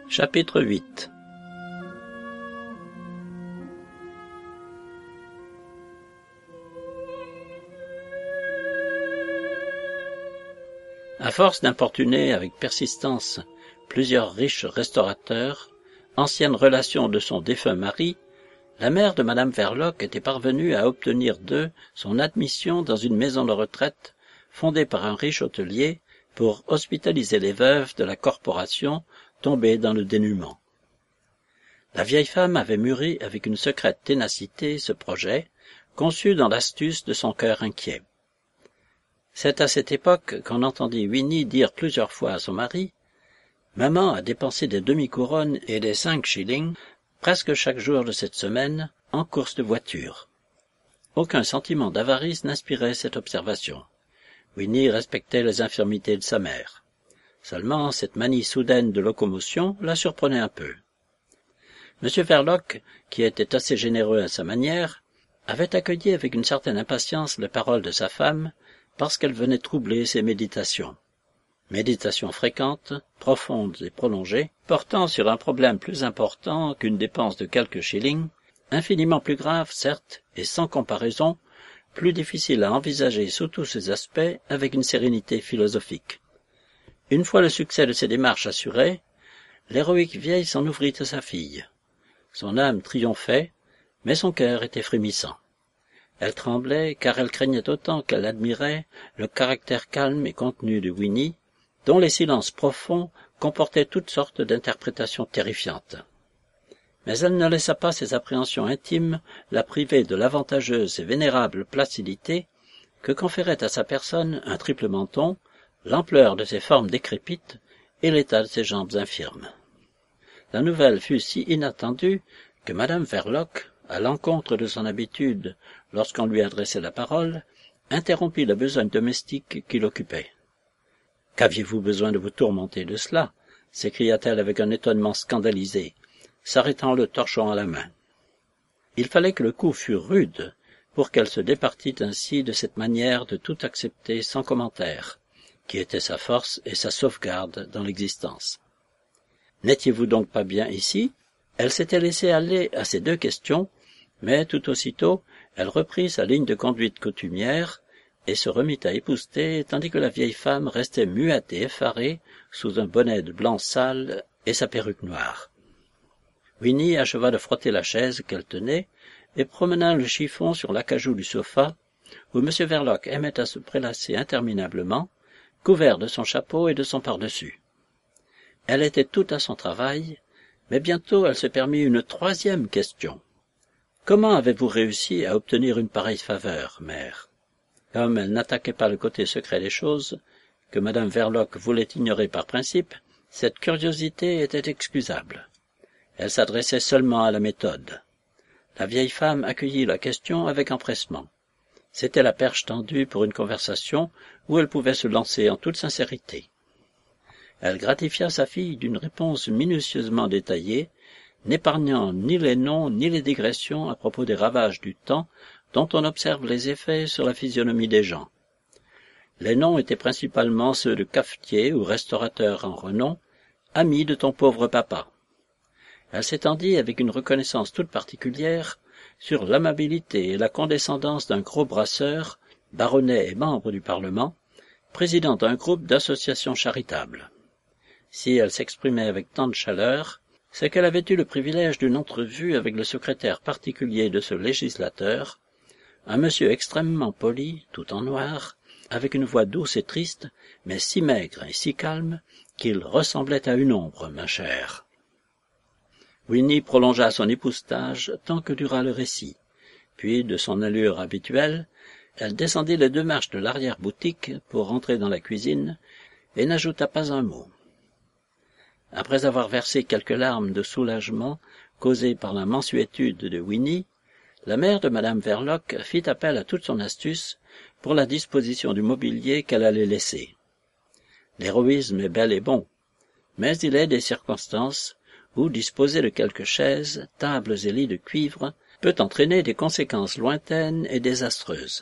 Chapitre 8. À force d'importuner avec persistance plusieurs riches restaurateurs, anciennes relations de son défunt mari, la mère de Madame Verloc était parvenue à obtenir d'eux son admission dans une maison de retraite fondée par un riche hôtelier pour hospitaliser les veuves de la corporation tombées dans le dénuement. La vieille femme avait mûri avec une secrète ténacité ce projet, conçu dans l'astuce de son cœur inquiet. C'est à cette époque qu'on entendit Winnie dire plusieurs fois à son mari « Maman a dépensé des demi-couronnes et des 5 shillings presque chaque jour de cette semaine en courses de voiture. » Aucun sentiment d'avarice n'inspirait cette observation. Winnie respectait les infirmités de sa mère. Seulement, cette manie soudaine de locomotion la surprenait un peu. M. Verloc, qui était assez généreux à sa manière, avait accueilli avec une certaine impatience les paroles de sa femme parce qu'elles venaient troubler ses méditations. Méditations fréquentes, profondes et prolongées, portant sur un problème plus important qu'une dépense de quelques shillings, infiniment plus grave, certes, et sans comparaison, plus difficile à envisager sous tous ses aspects avec une sérénité philosophique. Une fois le succès de ses démarches assuré, l'héroïque vieille s'en ouvrit à sa fille. Son âme triomphait, mais son cœur était frémissant. Elle tremblait car elle craignait autant qu'elle admirait le caractère calme et contenu de Winnie, dont les silences profonds comportaient toutes sortes d'interprétations terrifiantes. Mais elle ne laissa pas ses appréhensions intimes la priver de l'avantageuse et vénérable placidité que conférait à sa personne un triple menton, l'ampleur de ses formes décrépites et l'état de ses jambes infirmes. La nouvelle fut si inattendue que Madame Verloc, à l'encontre de son habitude lorsqu'on lui adressait la parole, interrompit la besogne domestique qui l'occupait. « Qu'aviez-vous besoin de vous tourmenter de cela ?» s'écria-t-elle avec un étonnement scandalisé, s'arrêtant le torchon à la main. Il fallait que le coup fût rude pour qu'elle se départît ainsi de cette manière de tout accepter sans commentaire, qui était sa force et sa sauvegarde dans l'existence. « N'étiez-vous donc pas bien ici ?» Elle s'était laissée aller à ces 2 questions, mais tout aussitôt elle reprit sa ligne de conduite coutumière et se remit à épousseter, tandis que la vieille femme restait muette et effarée sous un bonnet de blanc sale et sa perruque noire. Winnie acheva de frotter la chaise qu'elle tenait et promena le chiffon sur l'acajou du sofa, où M. Verloc aimait à se prélasser interminablement, couvert de son chapeau et de son pardessus. Elle était toute à son travail, mais bientôt elle se permit une 3e question. « Comment avez-vous réussi à obtenir une pareille faveur, mère ?» Comme elle n'attaquait pas le côté secret des choses, que Madame Verloc voulait ignorer par principe, cette curiosité était excusable. Elle s'adressait seulement à la méthode. La vieille femme accueillit la question avec empressement. C'était la perche tendue pour une conversation où elle pouvait se lancer en toute sincérité. Elle gratifia sa fille d'une réponse minutieusement détaillée, n'épargnant ni les noms ni les digressions à propos des ravages du temps dont on observe les effets sur la physionomie des gens. Les noms étaient principalement ceux de cafetiers ou restaurateurs en renom, amis de ton pauvre papa. Elle s'étendit avec une reconnaissance toute particulière sur l'amabilité et la condescendance d'un gros brasseur, baronnet et membre du Parlement, président d'un groupe d'associations charitables. Si elle s'exprimait avec tant de chaleur, c'est qu'elle avait eu le privilège d'une entrevue avec le secrétaire particulier de ce législateur, un monsieur extrêmement poli, tout en noir, avec une voix douce et triste, mais si maigre et si calme qu'il ressemblait à une ombre, ma chère. Winnie prolongea son époussetage tant que dura le récit, puis, de son allure habituelle, elle descendit les 2 marches de l'arrière-boutique pour rentrer dans la cuisine et n'ajouta pas un mot. Après avoir versé quelques larmes de soulagement causées par la mansuétude de Winnie, la mère de Madame Verloc fit appel à toute son astuce pour la disposition du mobilier qu'elle allait laisser. L'héroïsme est bel et bon, mais il est des circonstances où disposer de quelques chaises, tables et lits de cuivre peut entraîner des conséquences lointaines et désastreuses.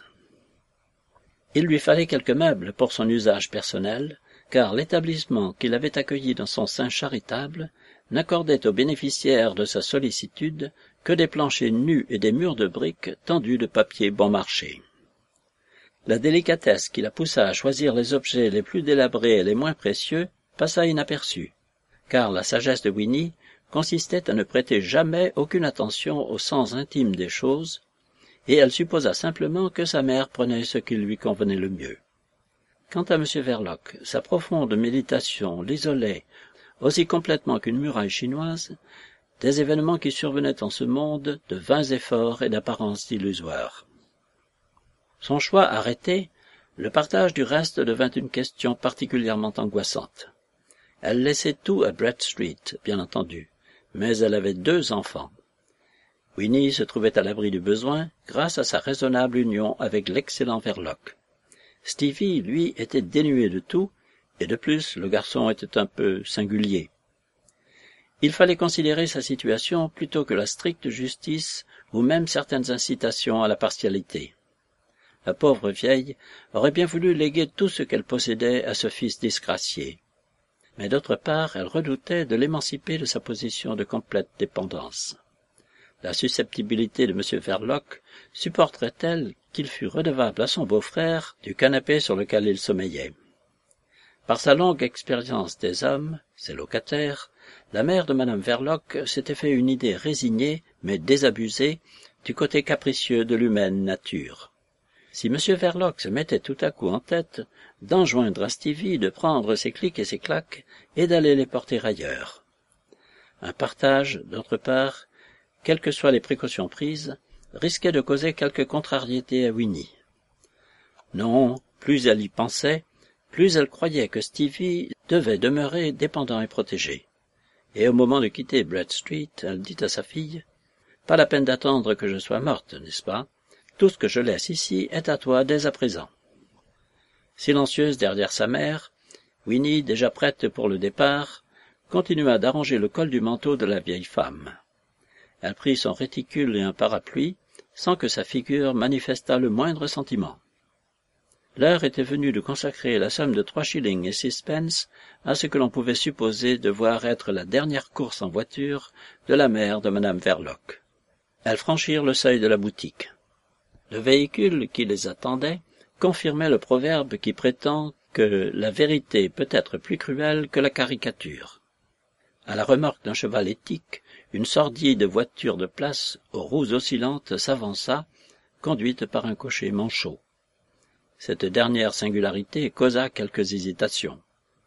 Il lui fallait quelques meubles pour son usage personnel, car l'établissement qu'il avait accueilli dans son sein charitable n'accordait aux bénéficiaires de sa sollicitude que des planchers nus et des murs de briques tendus de papier bon marché. La délicatesse qui la poussa à choisir les objets les plus délabrés et les moins précieux passa inaperçue, car la sagesse de Winnie consistait à ne prêter jamais aucune attention au sens intime des choses, et elle supposa simplement que sa mère prenait ce qui lui convenait le mieux. Quant à M. Verloc, sa profonde méditation l'isolait aussi complètement qu'une muraille chinoise des événements qui survenaient en ce monde de vains efforts et d'apparences illusoires. Son choix arrêté, le partage du reste devint une question particulièrement angoissante. Elle laissait tout à Brett Street, bien entendu, mais elle avait 2 enfants. Winnie se trouvait à l'abri du besoin grâce à sa raisonnable union avec l'excellent Verloc. Stevie, lui, était dénué de tout, et de plus, le garçon était un peu singulier. Il fallait considérer sa situation plutôt que la stricte justice ou même certaines incitations à la partialité. La pauvre vieille aurait bien voulu léguer tout ce qu'elle possédait à ce fils disgracié. Mais d'autre part, elle redoutait de l'émanciper de sa position de complète dépendance. La susceptibilité de M. Verloc supporterait-elle qu'il fût redevable à son beau-frère du canapé sur lequel il sommeillait? Par sa longue expérience des hommes, ses locataires, la mère de Madame Verloc s'était fait une idée résignée, mais désabusée, du côté capricieux de l'humaine nature. Si M. Verloc se mettait tout à coup en tête d'enjoindre à Stevie de prendre ses clics et ses claques et d'aller les porter ailleurs. Un partage, d'autre part, quelles que soient les précautions prises, risquait de causer quelque contrariété à Winnie. Non, plus elle y pensait, plus elle croyait que Stevie devait demeurer dépendant et protégé. Et au moment de quitter Brett Street, elle dit à sa fille, « Pas la peine d'attendre que je sois morte, n'est-ce pas? Tout ce que je laisse ici est à toi dès à présent. » Silencieuse derrière sa mère, Winnie, déjà prête pour le départ, continua d'arranger le col du manteau de la vieille femme. Elle prit son réticule et un parapluie, sans que sa figure manifestât le moindre sentiment. L'heure était venue de consacrer la somme de 3 shillings et 6 pence à ce que l'on pouvait supposer devoir être la dernière course en voiture de la mère de Madame Verloc. Elles franchirent le seuil de la boutique. Le véhicule qui les attendait confirmait le proverbe qui prétend que la vérité peut être plus cruelle que la caricature. À la remorque d'un cheval étique, une sordide voiture de place aux roues oscillantes s'avança, conduite par un cocher manchot. Cette dernière singularité causa quelques hésitations.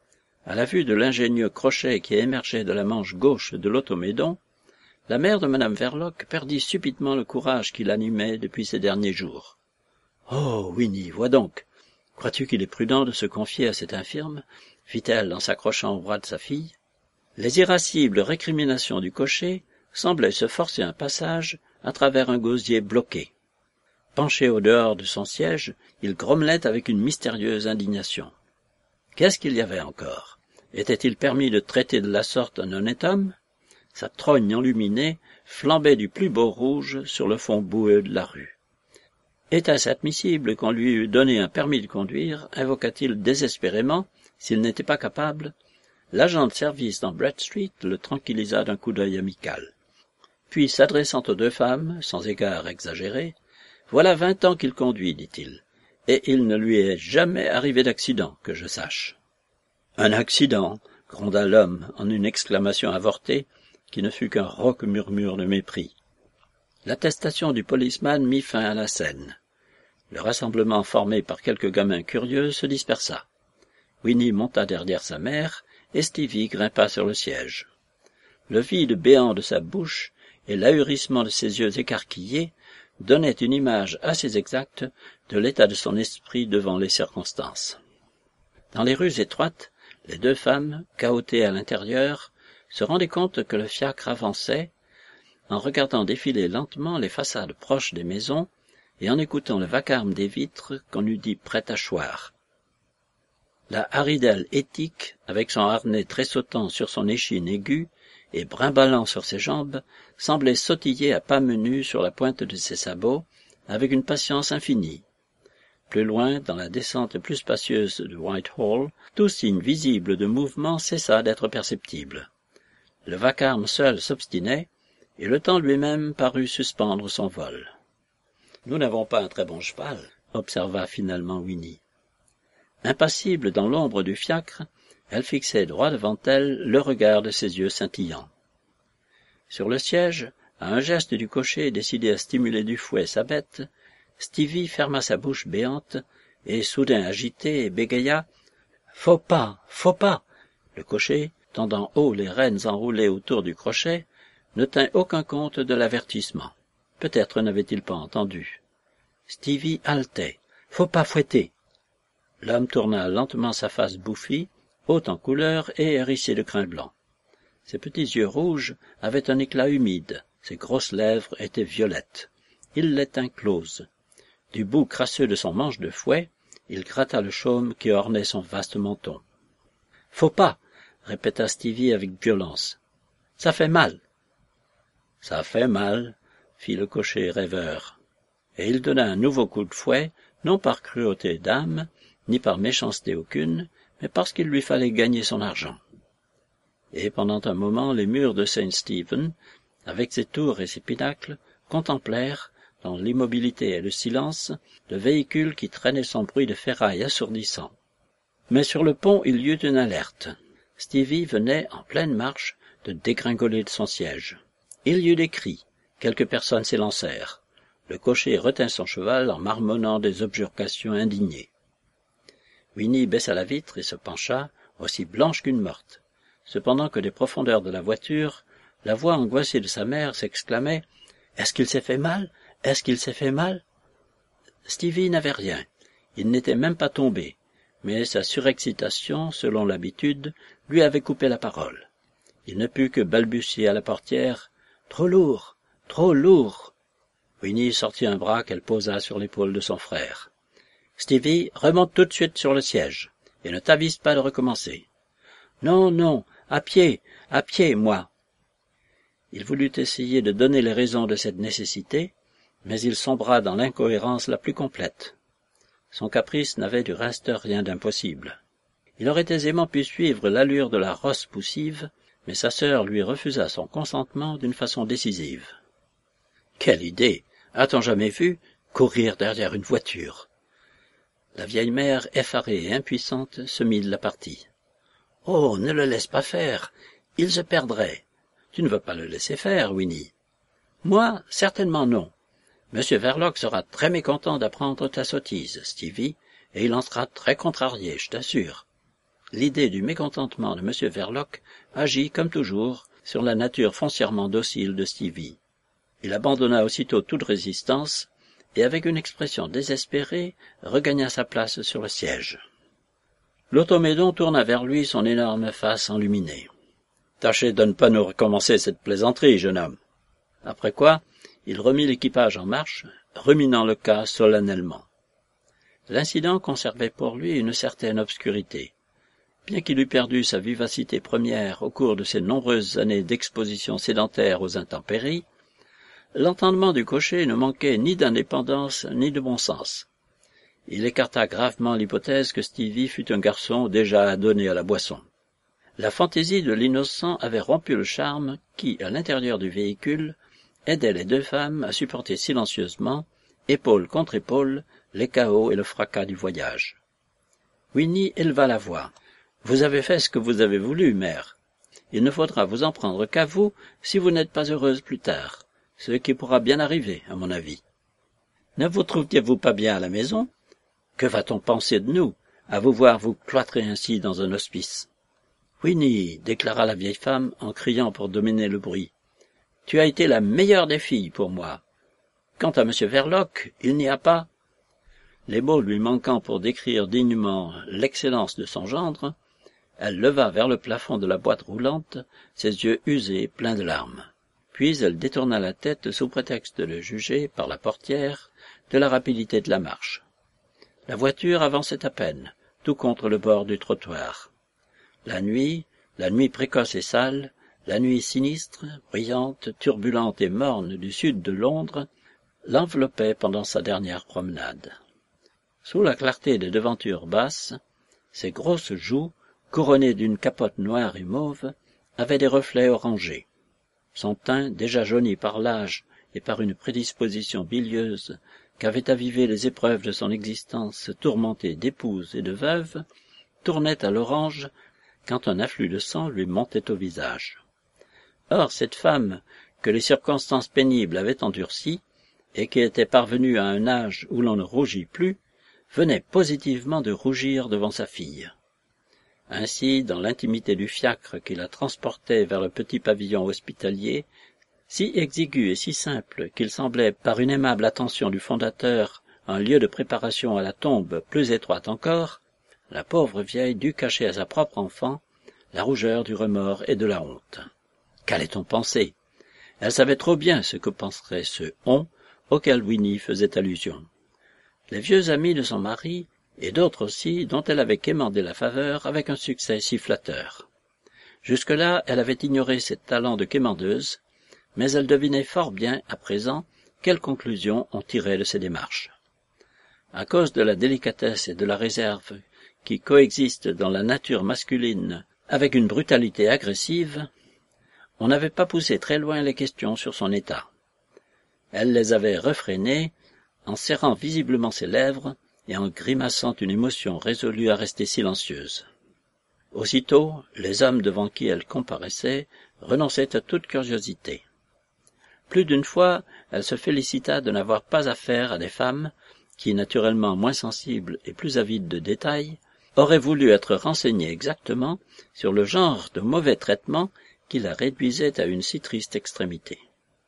À la vue de l'ingénieux crochet qui émergeait de la manche gauche de l'automédon, la mère de Madame Verloc perdit subitement le courage qui l'animait depuis ces derniers jours. « Oh, Winnie, vois donc, crois-tu qu'il est prudent de se confier à cet infirme ?» fit-elle en s'accrochant au bras de sa fille. Les irascibles récriminations du cocher semblaient se forcer un passage à travers un gosier bloqué. Penché au dehors de son siège, il grommelait avec une mystérieuse indignation. Qu'est-ce qu'il y avait encore? Était-il permis de traiter de la sorte un honnête homme? Sa trogne enluminée flambait du plus beau rouge sur le fond boueux de la rue. Était-ce admissible qu'on lui eût donné un permis de conduire, invoqua-t-il désespérément, s'il n'était pas capable? L'agent de service dans Brett Street le tranquillisa d'un coup d'œil amical. Puis, s'adressant aux 2 femmes, sans égard exagéré, « Voilà 20 ans qu'il conduit, dit-il, et il ne lui est jamais arrivé d'accident, que je sache. » « Un accident !» gronda l'homme en une exclamation avortée, qui ne fut qu'un rauque murmure de mépris. L'attestation du policeman mit fin à la scène. Le rassemblement formé par quelques gamins curieux se dispersa. Winnie monta derrière sa mère, et Stevie grimpa sur le siège. Le vide béant de sa bouche et l'ahurissement de ses yeux écarquillés donnaient une image assez exacte de l'état de son esprit devant les circonstances. Dans les rues étroites, les 2 femmes, cahotées à l'intérieur, se rendaient compte que le fiacre avançait, en regardant défiler lentement les façades proches des maisons et en écoutant le vacarme des vitres qu'on eût dit prêtes à choir. La haridelle étique, avec son harnais tressautant sur son échine aiguë et brimballant sur ses jambes, semblait sautiller à pas menus sur la pointe de ses sabots, avec une patience infinie. Plus loin, dans la descente plus spacieuse de Whitehall, tout signe visible de mouvement cessa d'être perceptible. Le vacarme seul s'obstinait, et le temps lui-même parut suspendre son vol. « Nous n'avons pas un très bon cheval, » observa finalement Winnie. Impassible dans l'ombre du fiacre, elle fixait droit devant elle le regard de ses yeux scintillants. Sur le siège, à un geste du cocher décidé à stimuler du fouet sa bête, Stevie ferma sa bouche béante et, soudain agité, bégaya « Faut pas, faut pas !» Le cocher, tendant haut les rênes enroulées autour du crochet, ne tint aucun compte de l'avertissement. Peut-être n'avait-il pas entendu. Stevie haletait. « Faut pas fouetter !» L'homme tourna lentement sa face bouffie, haute en couleur et hérissée de crin blanc. Ses petits yeux rouges avaient un éclat humide, ses grosses lèvres étaient violettes. Il les tint closes. Du bout crasseux de son manche de fouet, il gratta le chaume qui ornait son vaste menton. « Faut pas !» répéta Stevie avec violence. « Ça fait mal !»« Ça fait mal !» fit le cocher rêveur. Et il donna un nouveau coup de fouet, non par cruauté d'âme, ni par méchanceté aucune, mais parce qu'il lui fallait gagner son argent. Et pendant un moment, les murs de Saint-Stephen, avec ses tours et ses pinacles, contemplèrent, dans l'immobilité et le silence, le véhicule qui traînait son bruit de ferraille assourdissant. Mais sur le pont, il y eut une alerte. Stevie venait, en pleine marche, de dégringoler de son siège. Il y eut des cris. Quelques personnes s'élancèrent. Le cocher retint son cheval en marmonnant des objurgations indignées. Winnie baissa la vitre et se pencha, aussi blanche qu'une morte. Cependant que des profondeurs de la voiture, la voix angoissée de sa mère s'exclamait « Est-ce qu'il s'est fait mal? Est-ce qu'il s'est fait mal ?» Stevie n'avait rien. Il n'était même pas tombé, mais sa surexcitation, selon l'habitude, lui avait coupé la parole. Il ne put que balbutier à la portière « Trop lourd! Trop lourd !» Winnie sortit un bras qu'elle posa sur l'épaule de son frère. « Stevie, remonte tout de suite sur le siège, et ne t'avise pas de recommencer. »« Non, non, à pied, moi !» Il voulut essayer de donner les raisons de cette nécessité, mais il sombra dans l'incohérence la plus complète. Son caprice n'avait du reste rien d'impossible. Il aurait aisément pu suivre l'allure de la rosse poussive, mais sa sœur lui refusa son consentement d'une façon décisive. « Quelle idée! A-t-on jamais vu courir derrière une voiture ?» La vieille mère, effarée et impuissante, se mit de la partie. « Oh, ne le laisse pas faire, il se perdrait. Tu ne veux pas le laisser faire, Winnie. »« Moi, certainement non. Monsieur Verloc sera très mécontent d'apprendre ta sottise, Stevie, et il en sera très contrarié, je t'assure. » L'idée du mécontentement de Monsieur Verloc agit, comme toujours, sur la nature foncièrement docile de Stevie. Il abandonna aussitôt toute résistance, et avec une expression désespérée, regagna sa place sur le siège. L'automédon tourna vers lui son énorme face enluminée. « Tâchez de ne pas nous recommencer cette plaisanterie, jeune homme. » Après quoi, il remit l'équipage en marche, ruminant le cas solennellement. L'incident conservait pour lui une certaine obscurité. Bien qu'il eût perdu sa vivacité première au cours de ses nombreuses années d'exposition sédentaire aux intempéries, l'entendement du cocher ne manquait ni d'indépendance ni de bon sens. Il écarta gravement l'hypothèse que Stevie fût un garçon déjà adonné à la boisson. La fantaisie de l'innocent avait rompu le charme qui, à l'intérieur du véhicule, aidait les deux femmes à supporter silencieusement, épaule contre épaule, les cahots et le fracas du voyage. Winnie éleva la voix. « Vous avez fait ce que vous avez voulu, mère. Il ne faudra vous en prendre qu'à vous si vous n'êtes pas heureuse plus tard, ce qui pourra bien arriver, à mon avis. Ne vous trouviez-vous pas bien à la maison? Que va-t-on penser de nous, à vous voir vous cloîtrer ainsi dans un hospice? »« Winnie, déclara la vieille femme en criant pour dominer le bruit, tu as été la meilleure des filles pour moi. Quant à M. Verloc, il n'y a pas... » Les mots lui manquant pour décrire dignement l'excellence de son gendre, elle leva vers le plafond de la boîte roulante ses yeux usés, pleins de larmes. Puis elle détourna la tête sous prétexte de le juger, par la portière, de la rapidité de la marche. La voiture avançait à peine, tout contre le bord du trottoir. La nuit précoce et sale, la nuit sinistre, brillante, turbulente et morne du sud de Londres, l'enveloppait pendant sa dernière promenade. Sous la clarté des devantures basses, ses grosses joues, couronnées d'une capote noire et mauve, avait des reflets orangés. Son teint, déjà jauni par l'âge et par une prédisposition bilieuse qu'avaient avivé les épreuves de son existence tourmentée d'épouse et de veuve, tournait à l'orange quand un afflux de sang lui montait au visage. Or cette femme, que les circonstances pénibles avaient endurcie, et qui était parvenue à un âge où l'on ne rougit plus, venait positivement de rougir devant sa fille. Ainsi, dans l'intimité du fiacre qui la transportait vers le petit pavillon hospitalier, si exigu et si simple qu'il semblait, par une aimable attention du fondateur, un lieu de préparation à la tombe plus étroite encore, la pauvre vieille dut cacher à sa propre enfant la rougeur du remords et de la honte. Qu'allait-on penser? Elle savait trop bien ce que penserait ce « on » auquel Winnie faisait allusion. Les vieux amis de son mari, et d'autres aussi, dont elle avait quémandé la faveur avec un succès si flatteur. Jusque-là, elle avait ignoré ses talents de quémandeuse, mais elle devinait fort bien, à présent, quelle conclusion on tirait de ses démarches. À cause de la délicatesse et de la réserve qui coexistent dans la nature masculine avec une brutalité agressive, on n'avait pas poussé très loin les questions sur son état. Elle les avait refrénées en serrant visiblement ses lèvres et en grimaçant une émotion résolue à rester silencieuse. Aussitôt, les hommes devant qui elle comparaissait renonçaient à toute curiosité. Plus d'une fois, elle se félicita de n'avoir pas affaire à des femmes qui, naturellement moins sensibles et plus avides de détails, auraient voulu être renseignées exactement sur le genre de mauvais traitement qui la réduisait à une si triste extrémité.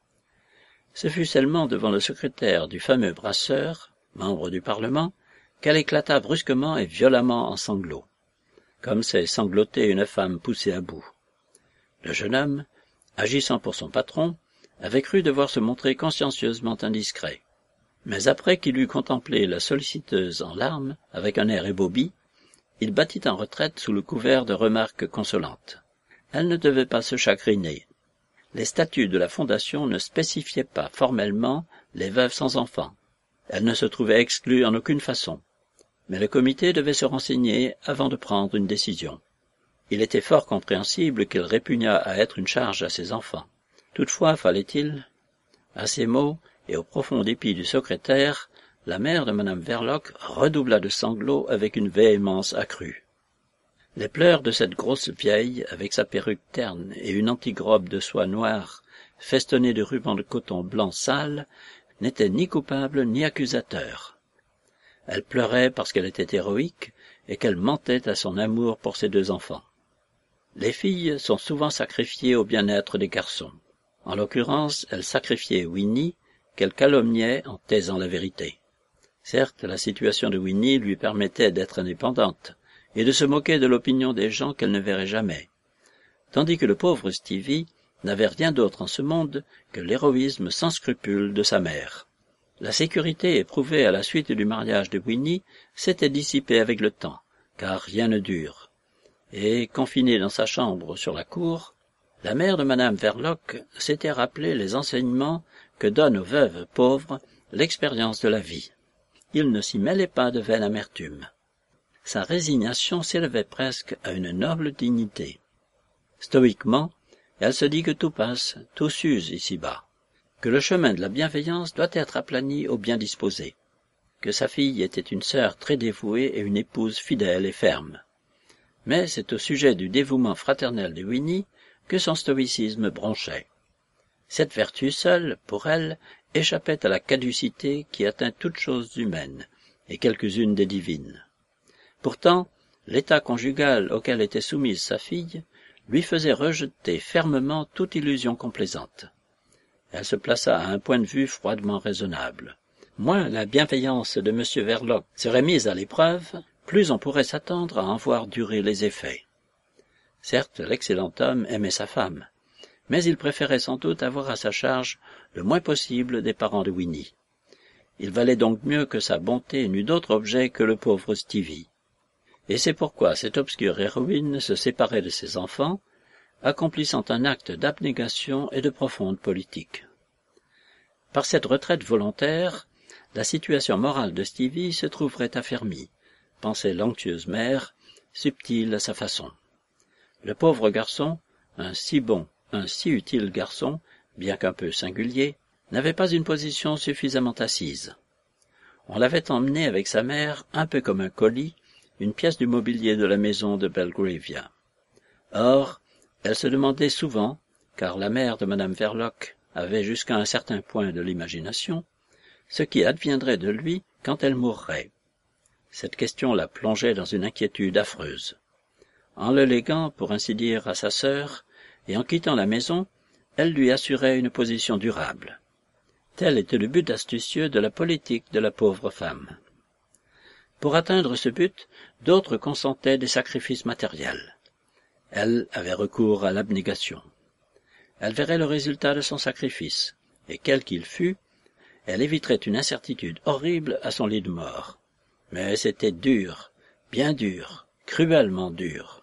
Ce fut seulement devant le secrétaire du fameux Brasseur, membre du Parlement, qu'elle éclata brusquement et violemment en sanglots, comme sait sangloter une femme poussée à bout. Le jeune homme, agissant pour son patron, avait cru devoir se montrer consciencieusement indiscret. Mais après qu'il eut contemplé la solliciteuse en larmes, avec un air ébaubi, il battit en retraite sous le couvert de remarques consolantes. Elle ne devait pas se chagriner. Les statuts de la Fondation ne spécifiaient pas formellement les veuves sans enfants. Elles ne se trouvaient exclues en aucune façon. Mais le comité devait se renseigner avant de prendre une décision. Il était fort compréhensible qu'il répugnât à être une charge à ses enfants. Toutefois, fallait-il? À ces mots, et au profond dépit du secrétaire, la mère de Madame Verloc redoubla de sanglots avec une véhémence accrue. Les pleurs de cette grosse vieille, avec sa perruque terne et une antique robe de soie noire, festonnée de rubans de coton blanc sale, n'étaient ni coupables ni accusateurs. Elle pleurait parce qu'elle était héroïque et qu'elle mentait à son amour pour ses deux enfants. Les filles sont souvent sacrifiées au bien-être des garçons. En l'occurrence, elle sacrifiait Winnie, qu'elle calomniait en taisant la vérité. Certes, la situation de Winnie lui permettait d'être indépendante et de se moquer de l'opinion des gens qu'elle ne verrait jamais, tandis que le pauvre Stevie n'avait rien d'autre en ce monde que l'héroïsme sans scrupule de sa mère. La sécurité éprouvée à la suite du mariage de Winnie s'était dissipée avec le temps, car rien ne dure, et, confinée dans sa chambre sur la cour, la mère de Madame Verloc s'était rappelé les enseignements que donne aux veuves pauvres l'expérience de la vie. Il ne s'y mêlait pas de vaine amertume. Sa résignation s'élevait presque à une noble dignité. Stoïquement, elle se dit que tout passe, tout s'use ici-bas, que le chemin de la bienveillance doit être aplani aux bien disposés, que sa fille était une sœur très dévouée et une épouse fidèle et ferme. Mais c'est au sujet du dévouement fraternel de Winnie que son stoïcisme bronchait. Cette vertu seule, pour elle, échappait à la caducité qui atteint toutes choses humaines, et quelques-unes des divines. Pourtant, l'état conjugal auquel était soumise sa fille lui faisait rejeter fermement toute illusion complaisante. Elle se plaça à un point de vue froidement raisonnable. Moins la bienveillance de M. Verloc serait mise à l'épreuve, plus on pourrait s'attendre à en voir durer les effets. Certes, l'excellent homme aimait sa femme, mais il préférait sans doute avoir à sa charge le moins possible des parents de Winnie. Il valait donc mieux que sa bonté n'eût d'autre objet que le pauvre Stevie. Et c'est pourquoi cette obscure héroïne se séparait de ses enfants, accomplissant un acte d'abnégation et de profonde politique. Par cette retraite volontaire, la situation morale de Stevie se trouverait affermie, pensait l'onctueuse mère, subtile à sa façon. Le pauvre garçon, un si bon, un si utile garçon, bien qu'un peu singulier, n'avait pas une position suffisamment assise. On l'avait emmené avec sa mère, un peu comme un colis, une pièce du mobilier de la maison de Belgravia. Or, elle se demandait souvent, car la mère de madame Verloc avait jusqu'à un certain point de l'imagination, ce qui adviendrait de lui quand elle mourrait. Cette question la plongeait dans une inquiétude affreuse. En le léguant, pour ainsi dire, à sa sœur, et en quittant la maison, elle lui assurait une position durable. Tel était le but astucieux de la politique de la pauvre femme. Pour atteindre ce but, d'autres consentaient des sacrifices matériels. Elle avait recours à l'abnégation. Elle verrait le résultat de son sacrifice, et quel qu'il fût, elle éviterait une incertitude horrible à son lit de mort. Mais c'était dur, bien dur, cruellement dur.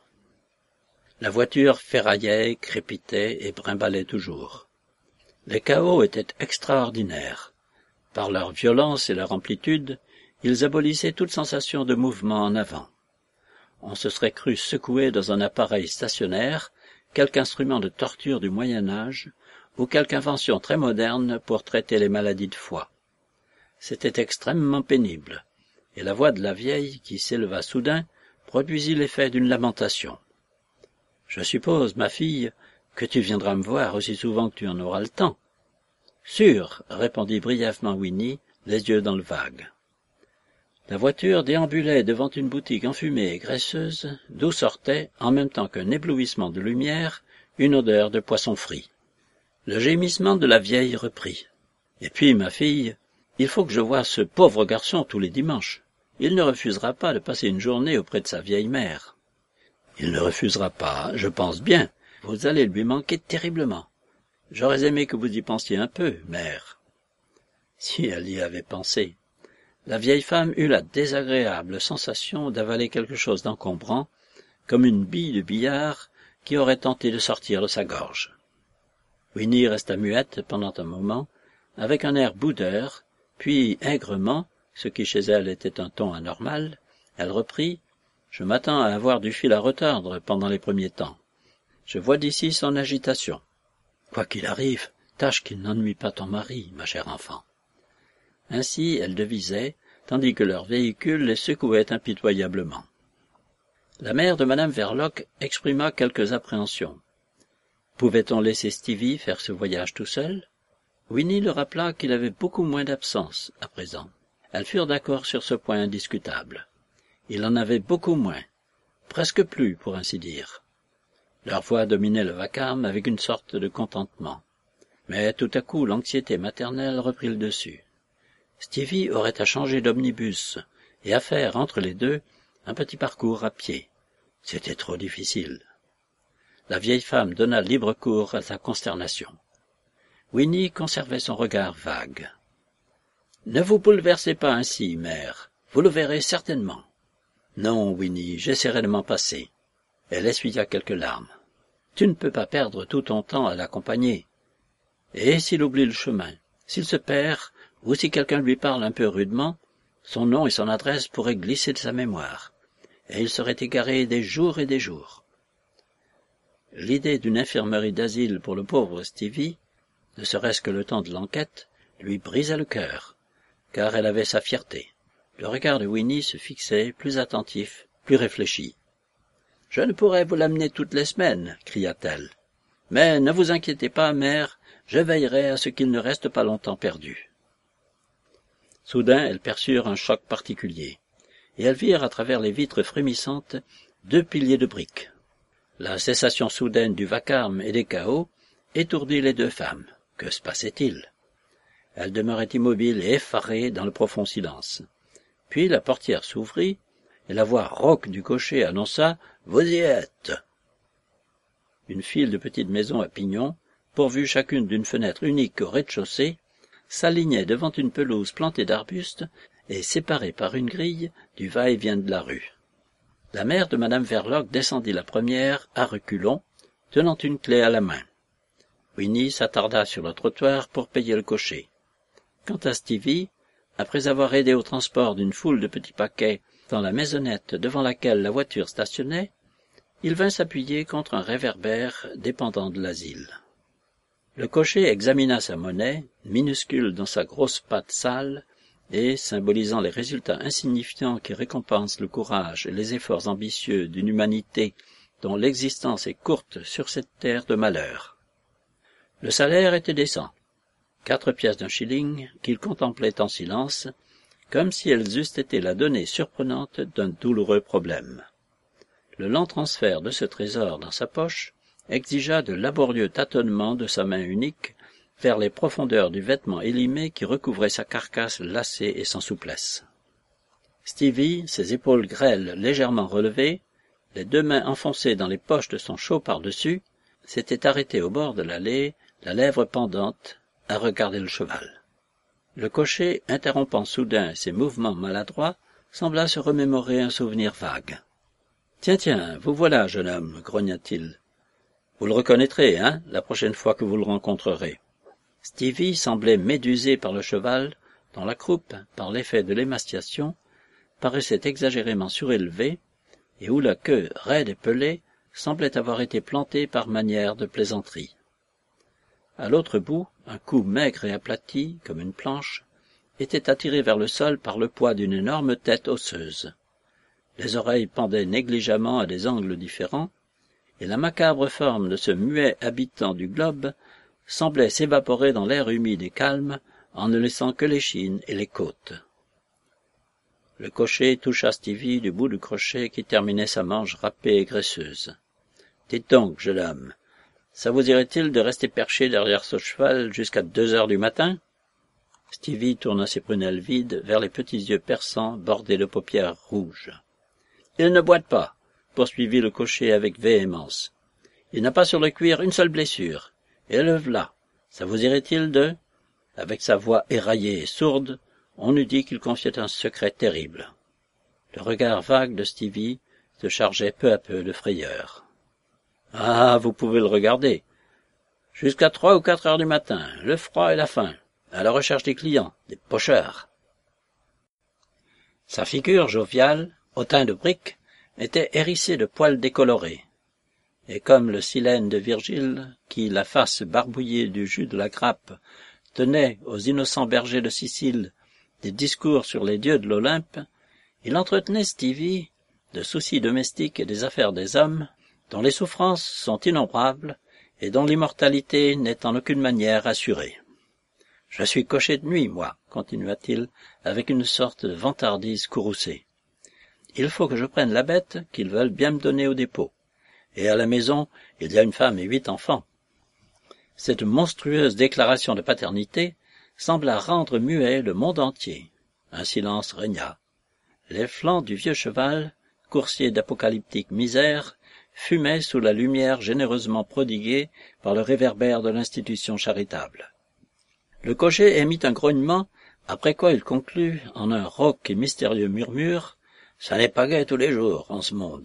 La voiture ferraillait, crépitait et brimbalait toujours. Les chaos étaient extraordinaires. Par leur violence et leur amplitude, ils abolissaient toute sensation de mouvement en avant. On se serait cru secoué dans un appareil stationnaire, quelque instrument de torture du Moyen-Âge, ou quelque invention très moderne pour traiter les maladies de foie. C'était extrêmement pénible, et la voix de la vieille, qui s'éleva soudain, produisit l'effet d'une lamentation. « Je suppose, ma fille, que tu viendras me voir aussi souvent que tu en auras le temps. »« Sûr, » répondit brièvement Winnie, les yeux dans le vague. La voiture déambulait devant une boutique enfumée et graisseuse, d'où sortait, en même temps qu'un éblouissement de lumière, une odeur de poisson frit. Le gémissement de la vieille reprit. « Et puis, ma fille, il faut que je voie ce pauvre garçon tous les dimanches. Il ne refusera pas de passer une journée auprès de sa vieille mère. »« Il ne refusera pas, je pense bien. Vous allez lui manquer terriblement. J'aurais aimé que vous y pensiez un peu, mère. » Si elle y avait pensé. La vieille femme eut la désagréable sensation d'avaler quelque chose d'encombrant, comme une bille de billard qui aurait tenté de sortir de sa gorge. Winnie resta muette pendant un moment, avec un air boudeur, puis aigrement, ce qui chez elle était un ton anormal, elle reprit « Je m'attends à avoir du fil à retordre pendant les premiers temps. Je vois d'ici son agitation. Quoi qu'il arrive, tâche qu'il n'ennuie pas ton mari, ma chère enfant. » Ainsi elle devisait, tandis que leur véhicule les secouait impitoyablement. La mère de madame Verloc exprima quelques appréhensions. Pouvait-on laisser Stevie faire ce voyage tout seul? Winnie le rappela qu'il avait beaucoup moins d'absence à présent. Elles furent d'accord sur ce point indiscutable. Il en avait beaucoup moins, presque plus pour ainsi dire. Leur voix dominait le vacarme avec une sorte de contentement. Mais tout à coup l'anxiété maternelle reprit le dessus. Stevie aurait à changer d'omnibus et à faire entre les deux un petit parcours à pied. C'était trop difficile. La vieille femme donna libre cours à sa consternation. Winnie conservait son regard vague. « Ne vous bouleversez pas ainsi, mère. Vous le verrez certainement. »« Non, Winnie, j'essaierai de m'en passer. » Elle essuya quelques larmes. « Tu ne peux pas perdre tout ton temps à l'accompagner. Et s'il oublie le chemin, s'il se perd, ou si quelqu'un lui parle un peu rudement, son nom et son adresse pourraient glisser de sa mémoire, et il serait égaré des jours et des jours. » L'idée d'une infirmerie d'asile pour le pauvre Stevie, ne serait-ce que le temps de l'enquête, lui brisait le cœur, car elle avait sa fierté. Le regard de Winnie se fixait, plus attentif, plus réfléchi. « Je ne pourrais vous l'amener toutes les semaines, » cria-t-elle. « Mais ne vous inquiétez pas, mère, je veillerai à ce qu'il ne reste pas longtemps perdu. » Soudain, elles perçurent un choc particulier, et elles virent à travers les vitres frémissantes 2 piliers de briques. La cessation soudaine du vacarme et des chaos étourdit les 2 femmes. Que se passait-il? Elles demeuraient immobiles et effarées dans le profond silence. Puis la portière s'ouvrit, et la voix rauque du cocher annonça « Vous y êtes !» Une file de petites maisons à pignons, pourvues chacune d'une fenêtre unique au rez-de-chaussée, s'alignaient devant une pelouse plantée d'arbustes et séparée par une grille du va-et-vient de la rue. La mère de madame Verloc descendit la première à reculons, tenant une clé à la main. Winnie s'attarda sur le trottoir pour payer le cocher. Quant à Stevie, après avoir aidé au transport d'une foule de petits paquets dans la maisonnette devant laquelle la voiture stationnait, il vint s'appuyer contre un réverbère dépendant de l'asile. Le cocher examina sa monnaie, minuscule dans sa grosse patte sale, et, symbolisant les résultats insignifiants qui récompensent le courage et les efforts ambitieux d'une humanité dont l'existence est courte sur cette terre de malheur. Le salaire était décent, 4 pièces d'un shilling qu'il contemplait en silence, comme si elles eussent été la donnée surprenante d'un douloureux problème. Le lent transfert de ce trésor dans sa poche exigea de laborieux tâtonnements de sa main unique vers les profondeurs du vêtement élimé qui recouvrait sa carcasse lassée et sans souplesse. Stevie, ses épaules grêles légèrement relevées, les 2 mains enfoncées dans les poches de son chaud par-dessus, s'était arrêté au bord de l'allée, la lèvre pendante, à regarder le cheval. Le cocher, interrompant soudain ses mouvements maladroits, sembla se remémorer un souvenir vague. « Tiens, vous voilà, jeune homme, grogna-t-il. Vous le reconnaîtrez, hein, la prochaine fois que vous le rencontrerez. » Stevie semblait médusé par le cheval, dont la croupe, par l'effet de l'émaciation, paraissait exagérément surélevée, et où la queue, raide et pelée, semblait avoir été plantée par manière de plaisanterie. À l'autre bout, un cou maigre et aplati, comme une planche, était attiré vers le sol par le poids d'une énorme tête osseuse. Les oreilles pendaient négligemment à des angles différents, et la macabre forme de ce muet habitant du globe semblait s'évaporer dans l'air humide et calme en ne laissant que l'échine et les côtes. Le cocher toucha Stevie du bout du crochet qui terminait sa manche râpée et graisseuse. « Dites donc, jeune homme, ça vous irait-il de rester perché derrière ce cheval jusqu'à 2 heures du matin ?» Stevie tourna ses prunelles vides vers les petits yeux perçants bordés de paupières rouges. « Il ne boite pas, » poursuivit le cocher avec véhémence. « Il n'a pas sur le cuir une seule blessure. Et le v'là. Ça vous irait-il de... » Avec sa voix éraillée et sourde, on eût dit qu'il confiait un secret terrible. Le regard vague de Stevie se chargeait peu à peu de frayeur. « Ah, vous pouvez le regarder. Jusqu'à 3 ou 4 heures du matin, le froid et la faim, à la recherche des clients, des pochards. » Sa figure joviale, au teint de brique, était hérissée de poils décolorés. Et comme le Silène de Virgile, qui, la face barbouillée du jus de la grappe, tenait aux innocents bergers de Sicile des discours sur les dieux de l'Olympe, il entretenait Stevie de soucis domestiques et des affaires des hommes, dont les souffrances sont innombrables et dont l'immortalité n'est en aucune manière assurée. « Je suis cocher de nuit, moi, » continua-t-il avec une sorte de vantardise courroucée. « Il faut que je prenne la bête qu'ils veulent bien me donner au dépôt. Et à la maison, il y a une femme et 8 enfants. » Cette monstrueuse déclaration de paternité sembla rendre muet le monde entier. Un silence régna. Les flancs du vieux cheval, coursier d'apocalyptique misère, fumaient sous la lumière généreusement prodiguée par le réverbère de l'institution charitable. Le cocher émit un grognement, après quoi il conclut en un rauque et mystérieux murmure « Ça n'est pas gai tous les jours en ce monde. »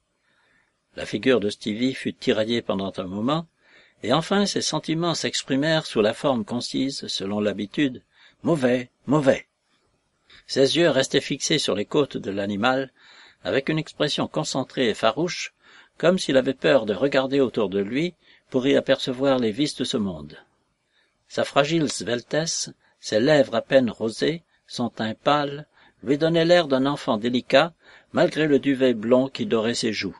La figure de Stevie fut tiraillée pendant un moment, et enfin ses sentiments s'exprimèrent sous la forme concise, selon l'habitude, « mauvais, mauvais ». Ses yeux restaient fixés sur les côtes de l'animal, avec une expression concentrée et farouche, comme s'il avait peur de regarder autour de lui pour y apercevoir les vices de ce monde. Sa fragile sveltesse, ses lèvres à peine rosées, son teint pâle, lui donnaient l'air d'un enfant délicat, malgré le duvet blond qui dorait ses joues.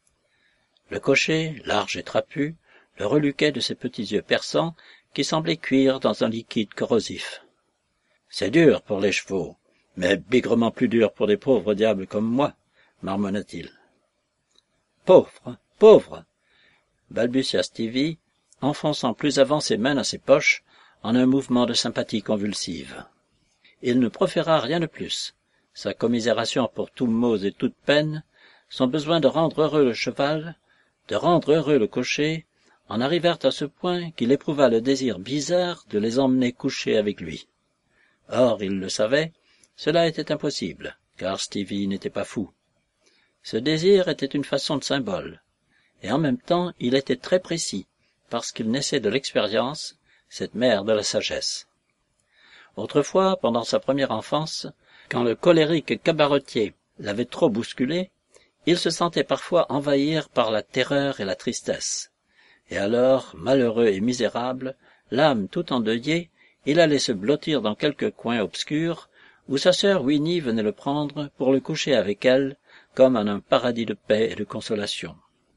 Le cocher, large et trapu, le reluquait de ses petits yeux perçants qui semblaient cuire dans un liquide corrosif. « C'est dur pour les chevaux, mais bigrement plus dur pour des pauvres diables comme moi, » marmonna-t-il. « Pauvre, pauvre !» balbutia Stevie, enfonçant plus avant ses mains dans ses poches en un mouvement de sympathie convulsive. Il ne proféra rien de plus. Sa commisération pour tous maux et toute peine, son besoin de rendre heureux le cheval, de rendre heureux le cocher, en arrivèrent à ce point qu'il éprouva le désir bizarre de les emmener coucher avec lui. Or, il le savait, cela était impossible, car Stevie n'était pas fou. Ce désir était une façon de symbole, et en même temps il était très précis, parce qu'il naissait de l'expérience, cette mère de la sagesse. Autrefois, pendant sa première enfance, quand le colérique cabaretier l'avait trop bousculé, il se sentait parfois envahir par la terreur et la tristesse. Et alors, malheureux et misérable, l'âme tout endeuillée, il allait se blottir dans quelque coin obscur, où sa sœur Winnie venait le prendre pour le coucher avec elle, comme en un paradis de paix et de consolation.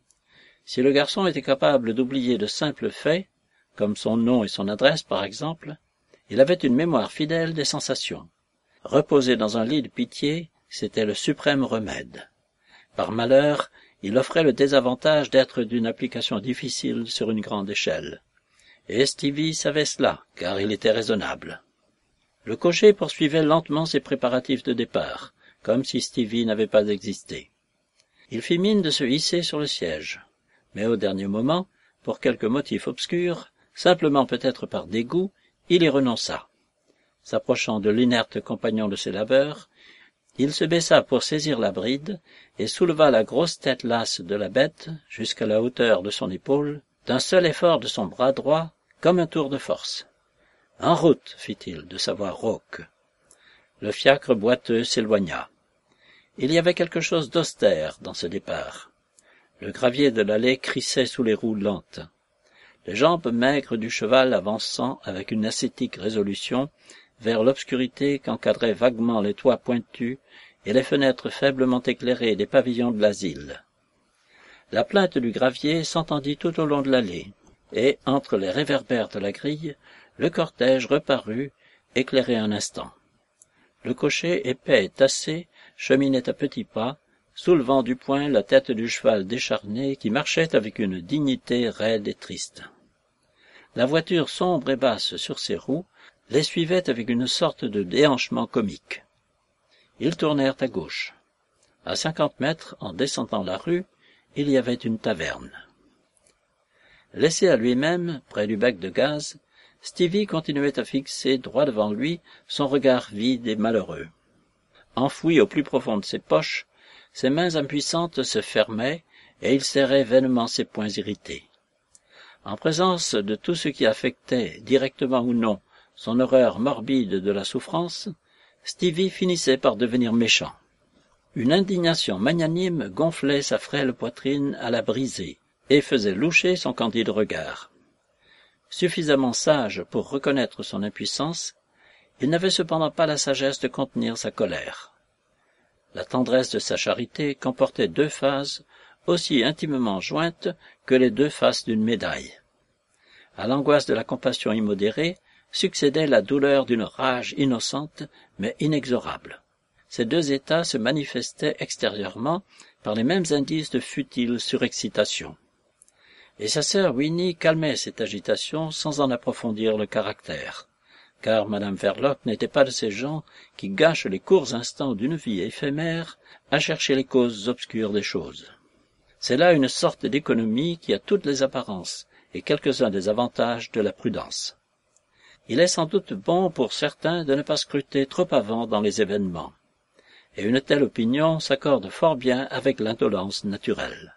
Si le garçon était capable d'oublier de simples faits, comme son nom et son adresse par exemple, il avait une mémoire fidèle des sensations. Reposer dans un lit de pitié, c'était le suprême remède. Par malheur, il offrait le désavantage d'être d'une application difficile sur une grande échelle. Et Stevie savait cela, car il était raisonnable. Le cocher poursuivait lentement ses préparatifs de départ, comme si Stevie n'avait pas existé. Il fit mine de se hisser sur le siège, mais au dernier moment, pour quelque motif obscur, simplement peut-être par dégoût, il y renonça. S'approchant de l'inerte compagnon de ses labeurs, il se baissa pour saisir la bride et souleva la grosse tête lasse de la bête jusqu'à la hauteur de son épaule, d'un seul effort de son bras droit, comme un tour de force. « En route !» fit-il de sa voix rauque. Le fiacre boiteux s'éloigna. Il y avait quelque chose d'austère dans ce départ. Le gravier de l'allée crissait sous les roues lentes. Les jambes maigres du cheval avançant avec une ascétique résolution vers l'obscurité qu'encadraient vaguement les toits pointus et les fenêtres faiblement éclairées des pavillons de l'asile. La plainte du gravier s'entendit tout au long de l'allée, et, entre les réverbères de la grille, le cortège reparut, éclairé un instant. Le cocher épais et tassé cheminait à petits pas, soulevant du poing la tête du cheval décharné qui marchait avec une dignité raide et triste. La voiture sombre et basse sur ses roues les suivait avec une sorte de déhanchement comique. Ils tournèrent à gauche. À 50 mètres, en descendant la rue, il y avait une taverne. Laissé à lui-même, près du bec de gaz, Stevie continuait à fixer droit devant lui son regard vide et malheureux. Enfoui au plus profond de ses poches, ses mains impuissantes se fermaient et il serrait vainement ses poings irrités. En présence de tout ce qui affectait, directement ou non, son horreur morbide de la souffrance, Stevie finissait par devenir méchant. Une indignation magnanime gonflait sa frêle poitrine à la briser et faisait loucher son candide regard. Suffisamment sage pour reconnaître son impuissance, il n'avait cependant pas la sagesse de contenir sa colère. La tendresse de sa charité comportait deux phases aussi intimement jointes que les deux faces d'une médaille. À l'angoisse de la compassion immodérée succédait la douleur d'une rage innocente mais inexorable. Ces deux états se manifestaient extérieurement par les mêmes indices de futile surexcitation. Et sa sœur Winnie calmait cette agitation sans en approfondir le caractère, car Madame Verloc n'était pas de ces gens qui gâchent les courts instants d'une vie éphémère à chercher les causes obscures des choses. C'est là une sorte d'économie qui a toutes les apparences et quelques-uns des avantages de la prudence. Il est sans doute bon pour certains de ne pas scruter trop avant dans les événements, et une telle opinion s'accorde fort bien avec l'indolence naturelle.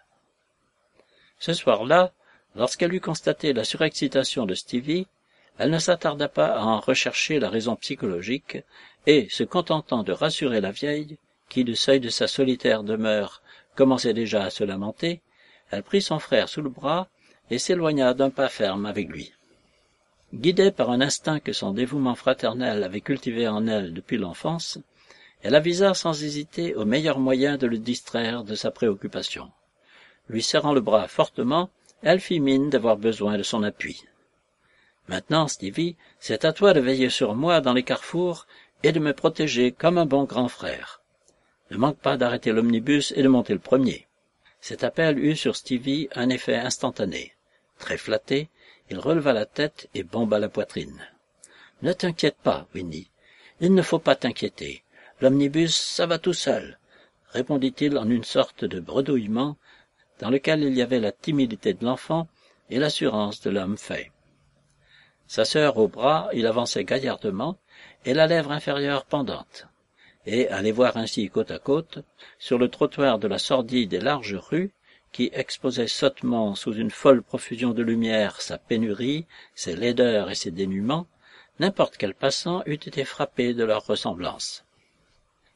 Ce soir-là, lorsqu'elle eut constaté la surexcitation de Stevie, elle ne s'attarda pas à en rechercher la raison psychologique, et, se contentant de rassurer la vieille, qui du seuil de sa solitaire demeure commençait déjà à se lamenter, elle prit son frère sous le bras et s'éloigna d'un pas ferme avec lui. Guidée par un instinct que son dévouement fraternel avait cultivé en elle depuis l'enfance, elle avisa sans hésiter au meilleur moyen de le distraire de sa préoccupation. Lui serrant le bras fortement, elle fit mine d'avoir besoin de son appui. « Maintenant, Stevie, c'est à toi de veiller sur moi dans les carrefours et de me protéger comme un bon grand frère. Ne manque pas d'arrêter l'omnibus et de monter le premier. » Cet appel eut sur Stevie un effet instantané. Très flatté, il releva la tête et bomba la poitrine. « Ne t'inquiète pas, Winnie. Il ne faut pas t'inquiéter. L'omnibus, ça va tout seul, » répondit-il en une sorte de bredouillement dans lequel il y avait la timidité de l'enfant et l'assurance de l'homme fait. Sa sœur au bras, il avançait gaillardement, et la lèvre inférieure pendante. Et, à les voir ainsi côte à côte, sur le trottoir de la sordide et large rue, qui exposait sottement sous une folle profusion de lumière sa pénurie, ses laideurs et ses dénûments, n'importe quel passant eût été frappé de leur ressemblance.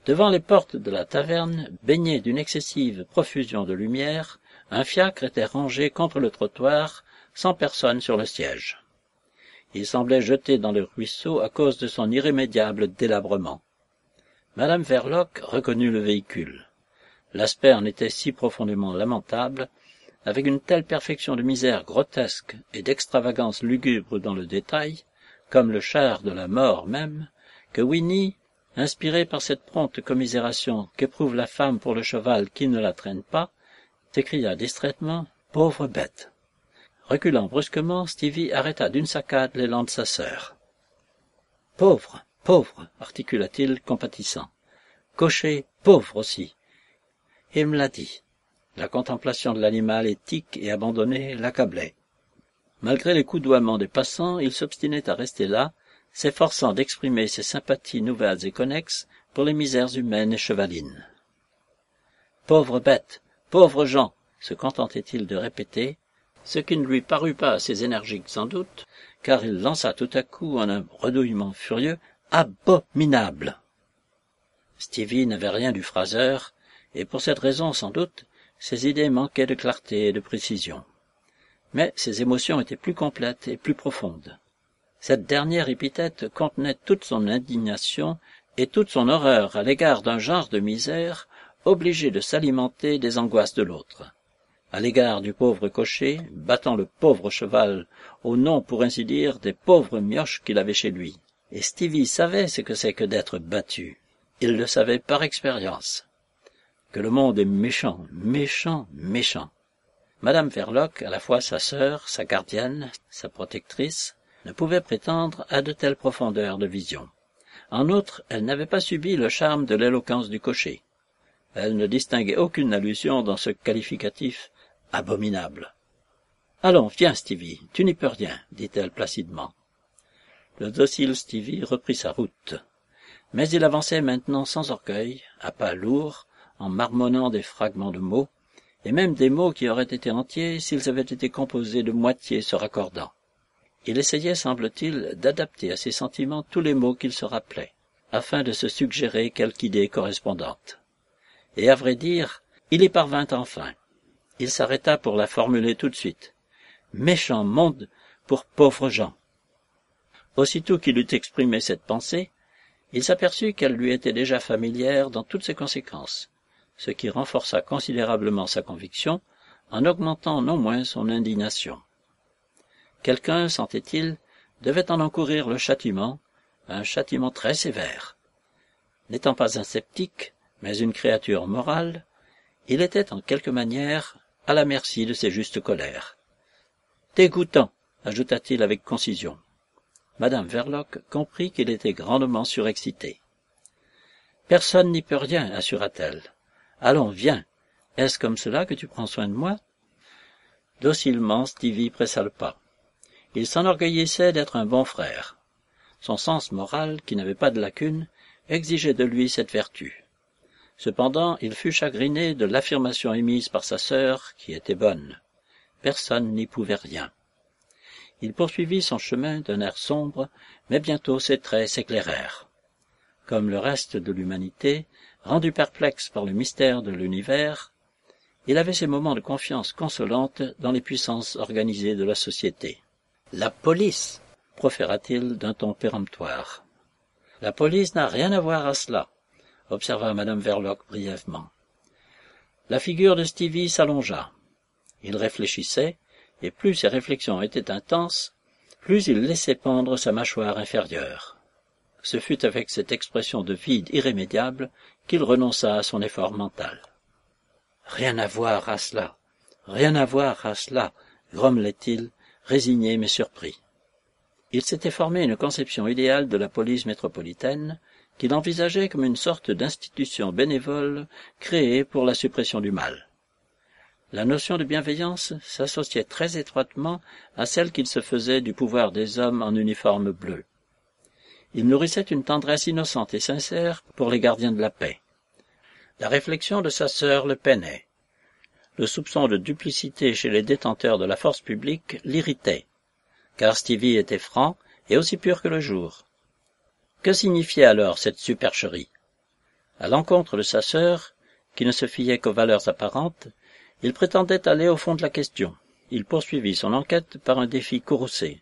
Devant les portes de la taverne, baignées d'une excessive profusion de lumière, un fiacre était rangé contre le trottoir, sans personne sur le siège. Il semblait jeté dans le ruisseau à cause de son irrémédiable délabrement. Madame Verloc reconnut le véhicule. L'aspect en était si profondément lamentable, avec une telle perfection de misère grotesque et d'extravagance lugubre dans le détail, comme le char de la mort même, que Winnie, inspirée par cette prompte commisération qu'éprouve la femme pour le cheval qui ne la traîne pas, s'écria distraitement « Pauvre bête !» Reculant brusquement, Stevie arrêta d'une saccade l'élan de sa sœur. « Pauvre, pauvre !» articula-t-il compatissant. « Cocher, pauvre aussi !» Il me l'a dit. La contemplation de l'animal étique et abandonné l'accablait. Malgré les coudoiements des passants, il s'obstinait à rester là, s'efforçant d'exprimer ses sympathies nouvelles et connexes pour les misères humaines et chevalines. « Pauvre bête, pauvre Jean !» se contentait-il de répéter, ce qui ne lui parut pas assez énergique sans doute, car il lança tout à coup en un redouillement furieux « Abominable !» Stevie n'avait rien du phraseur, et pour cette raison sans doute, ses idées manquaient de clarté et de précision. Mais ses émotions étaient plus complètes et plus profondes. Cette dernière épithète contenait toute son indignation et toute son horreur à l'égard d'un genre de misère obligé de s'alimenter des angoisses de l'autre. À l'égard du pauvre cocher, battant le pauvre cheval au nom, pour ainsi dire, des pauvres mioches qu'il avait chez lui. Et Stevie savait ce que c'est que d'être battu. Il le savait par expérience. Que le monde est méchant, méchant, méchant. Madame Verloc, à la fois sa sœur, sa gardienne, sa protectrice, ne pouvait prétendre à de telles profondeurs de vision. En outre, elle n'avait pas subi le charme de l'éloquence du cocher. Elle ne distinguait aucune allusion dans ce qualificatif abominable. « Allons, viens, Stevie, tu n'y peux rien, » dit-elle placidement. Le docile Stevie reprit sa route. Mais il avançait maintenant sans orgueil, à pas lourds, en marmonnant des fragments de mots, et même des mots qui auraient été entiers s'ils avaient été composés de moitiés se raccordant. Il essayait, semble-t-il, d'adapter à ses sentiments tous les mots qu'il se rappelait, afin de se suggérer quelque idée correspondante. Et à vrai dire, il y parvint enfin. Il s'arrêta pour la formuler tout de suite. « Méchant monde pour pauvres gens !» Aussitôt qu'il eut exprimé cette pensée, il s'aperçut qu'elle lui était déjà familière dans toutes ses conséquences, ce qui renforça considérablement sa conviction, en augmentant non moins son indignation. Quelqu'un, sentait-il, devait en encourir le châtiment, un châtiment très sévère. N'étant pas un sceptique, mais une créature morale, il était en quelque manière à la merci de ses justes colères. « Dégoûtant !» ajouta-t-il avec concision. Madame Verloc comprit qu'il était grandement surexcité. « Personne n'y peut rien, assura-t-elle. « Allons, viens. Est-ce comme cela que tu prends soin de moi ?» Docilement, Stevie pressa le pas. Il s'enorgueillissait d'être un bon frère. Son sens moral, qui n'avait pas de lacune, exigeait de lui cette vertu. Cependant, il fut chagriné de l'affirmation émise par sa sœur, qui était bonne. Personne n'y pouvait rien. Il poursuivit son chemin d'un air sombre, mais bientôt ses traits s'éclairèrent. Comme le reste de l'humanité, rendu perplexe par le mystère de l'univers, il avait ses moments de confiance consolante dans les puissances organisées de la société. « La police !» proféra-t-il d'un ton péremptoire. « La police n'a rien à voir à cela », observa madame Verloc brièvement. La figure de Stevie s'allongea. Il réfléchissait, et plus ses réflexions étaient intenses, plus il laissait pendre sa mâchoire inférieure. Ce fut avec cette expression de vide irrémédiable qu'il renonça à son effort mental. « Rien à voir à cela, rien à voir à cela !» grommelait-il, résigné mais surpris. Il s'était formé une conception idéale de la police métropolitaine qu'il envisageait comme une sorte d'institution bénévole créée pour la suppression du mal. La notion de bienveillance s'associait très étroitement à celle qu'il se faisait du pouvoir des hommes en uniforme bleu. Il nourrissait une tendresse innocente et sincère pour les gardiens de la paix. La réflexion de sa sœur le peinait. Le soupçon de duplicité chez les détenteurs de la force publique l'irritait, car Stevie était franc et aussi pur que le jour. Que signifiait alors cette supercherie? À l'encontre de sa sœur, qui ne se fiait qu'aux valeurs apparentes, il prétendait aller au fond de la question. Il poursuivit son enquête par un défi courroucé.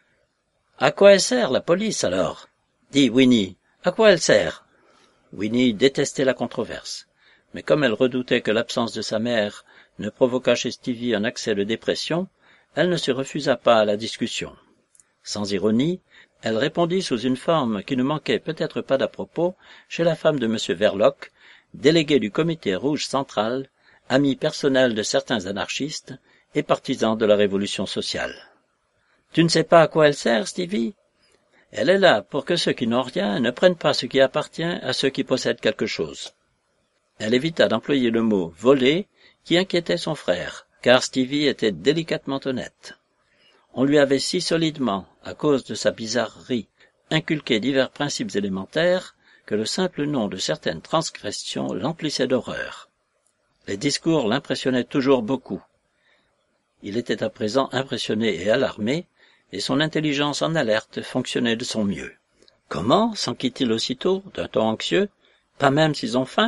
« À quoi elle sert, la police, alors ?» dit Winnie. « À quoi elle sert ?» Winnie détestait la controverse, mais comme elle redoutait que l'absence de sa mère ne provoquât chez Stevie un accès de dépression, elle ne se refusa pas à la discussion. Sans ironie, elle répondit sous une forme qui ne manquait peut-être pas d'à-propos chez la femme de M. Verloc, délégué du comité rouge central, ami personnel de certains anarchistes et partisan de la révolution sociale. « Tu ne sais pas à quoi elle sert, Stevie ? Elle est là pour que ceux qui n'ont rien ne prennent pas ce qui appartient à ceux qui possèdent quelque chose. » Elle évita d'employer le mot « voler » qui inquiétait son frère, car Stevie était délicatement honnête. On lui avait si solidement, à cause de sa bizarrerie, inculqué divers principes élémentaires que le simple nom de certaines transgressions l'emplissait d'horreur. Les discours l'impressionnaient toujours beaucoup. Il était à présent impressionné et alarmé, et son intelligence en alerte fonctionnait de son mieux. « Comment » s'enquit-il aussitôt, d'un ton anxieux, « pas même s'ils ont faim ?»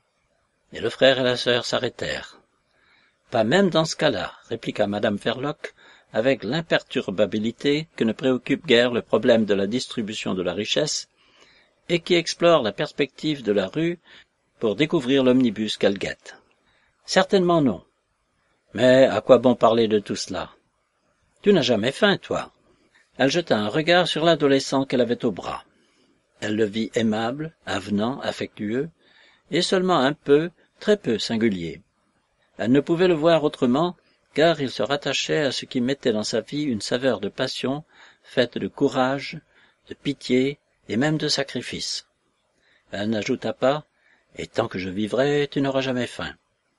Et le frère et la sœur s'arrêtèrent. « Pas même dans ce cas-là » répliqua madame Verloc, avec l'imperturbabilité que ne préoccupe guère le problème de la distribution de la richesse, et qui explore la perspective de la rue pour découvrir l'omnibus qu'elle guette. « Certainement non. Mais à quoi bon parler de tout cela ? Tu n'as jamais faim, toi. » Elle jeta un regard sur l'adolescent qu'elle avait au bras. Elle le vit aimable, avenant, affectueux, et seulement un peu, très peu singulier. Elle ne pouvait le voir autrement, car il se rattachait à ce qui mettait dans sa vie une saveur de passion, faite de courage, de pitié et même de sacrifice. Elle n'ajouta pas « Et tant que je vivrai, tu n'auras jamais faim. »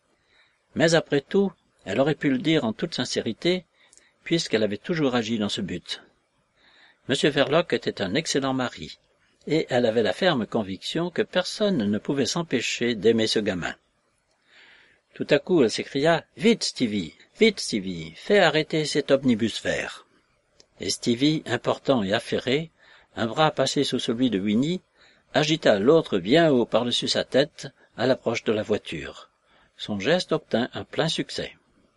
Mais après tout, elle aurait pu le dire en toute sincérité, puisqu'elle avait toujours agi dans ce but. M. Verloc était un excellent mari, et elle avait la ferme conviction que personne ne pouvait s'empêcher d'aimer ce gamin. Tout à coup, elle s'écria « Vite, Stevie, fais arrêter cet omnibus vert !» Et Stevie, important et affairé, un bras passé sous celui de Winnie, agita l'autre bien haut par-dessus sa tête à l'approche de la voiture. Son geste obtint un plein succès.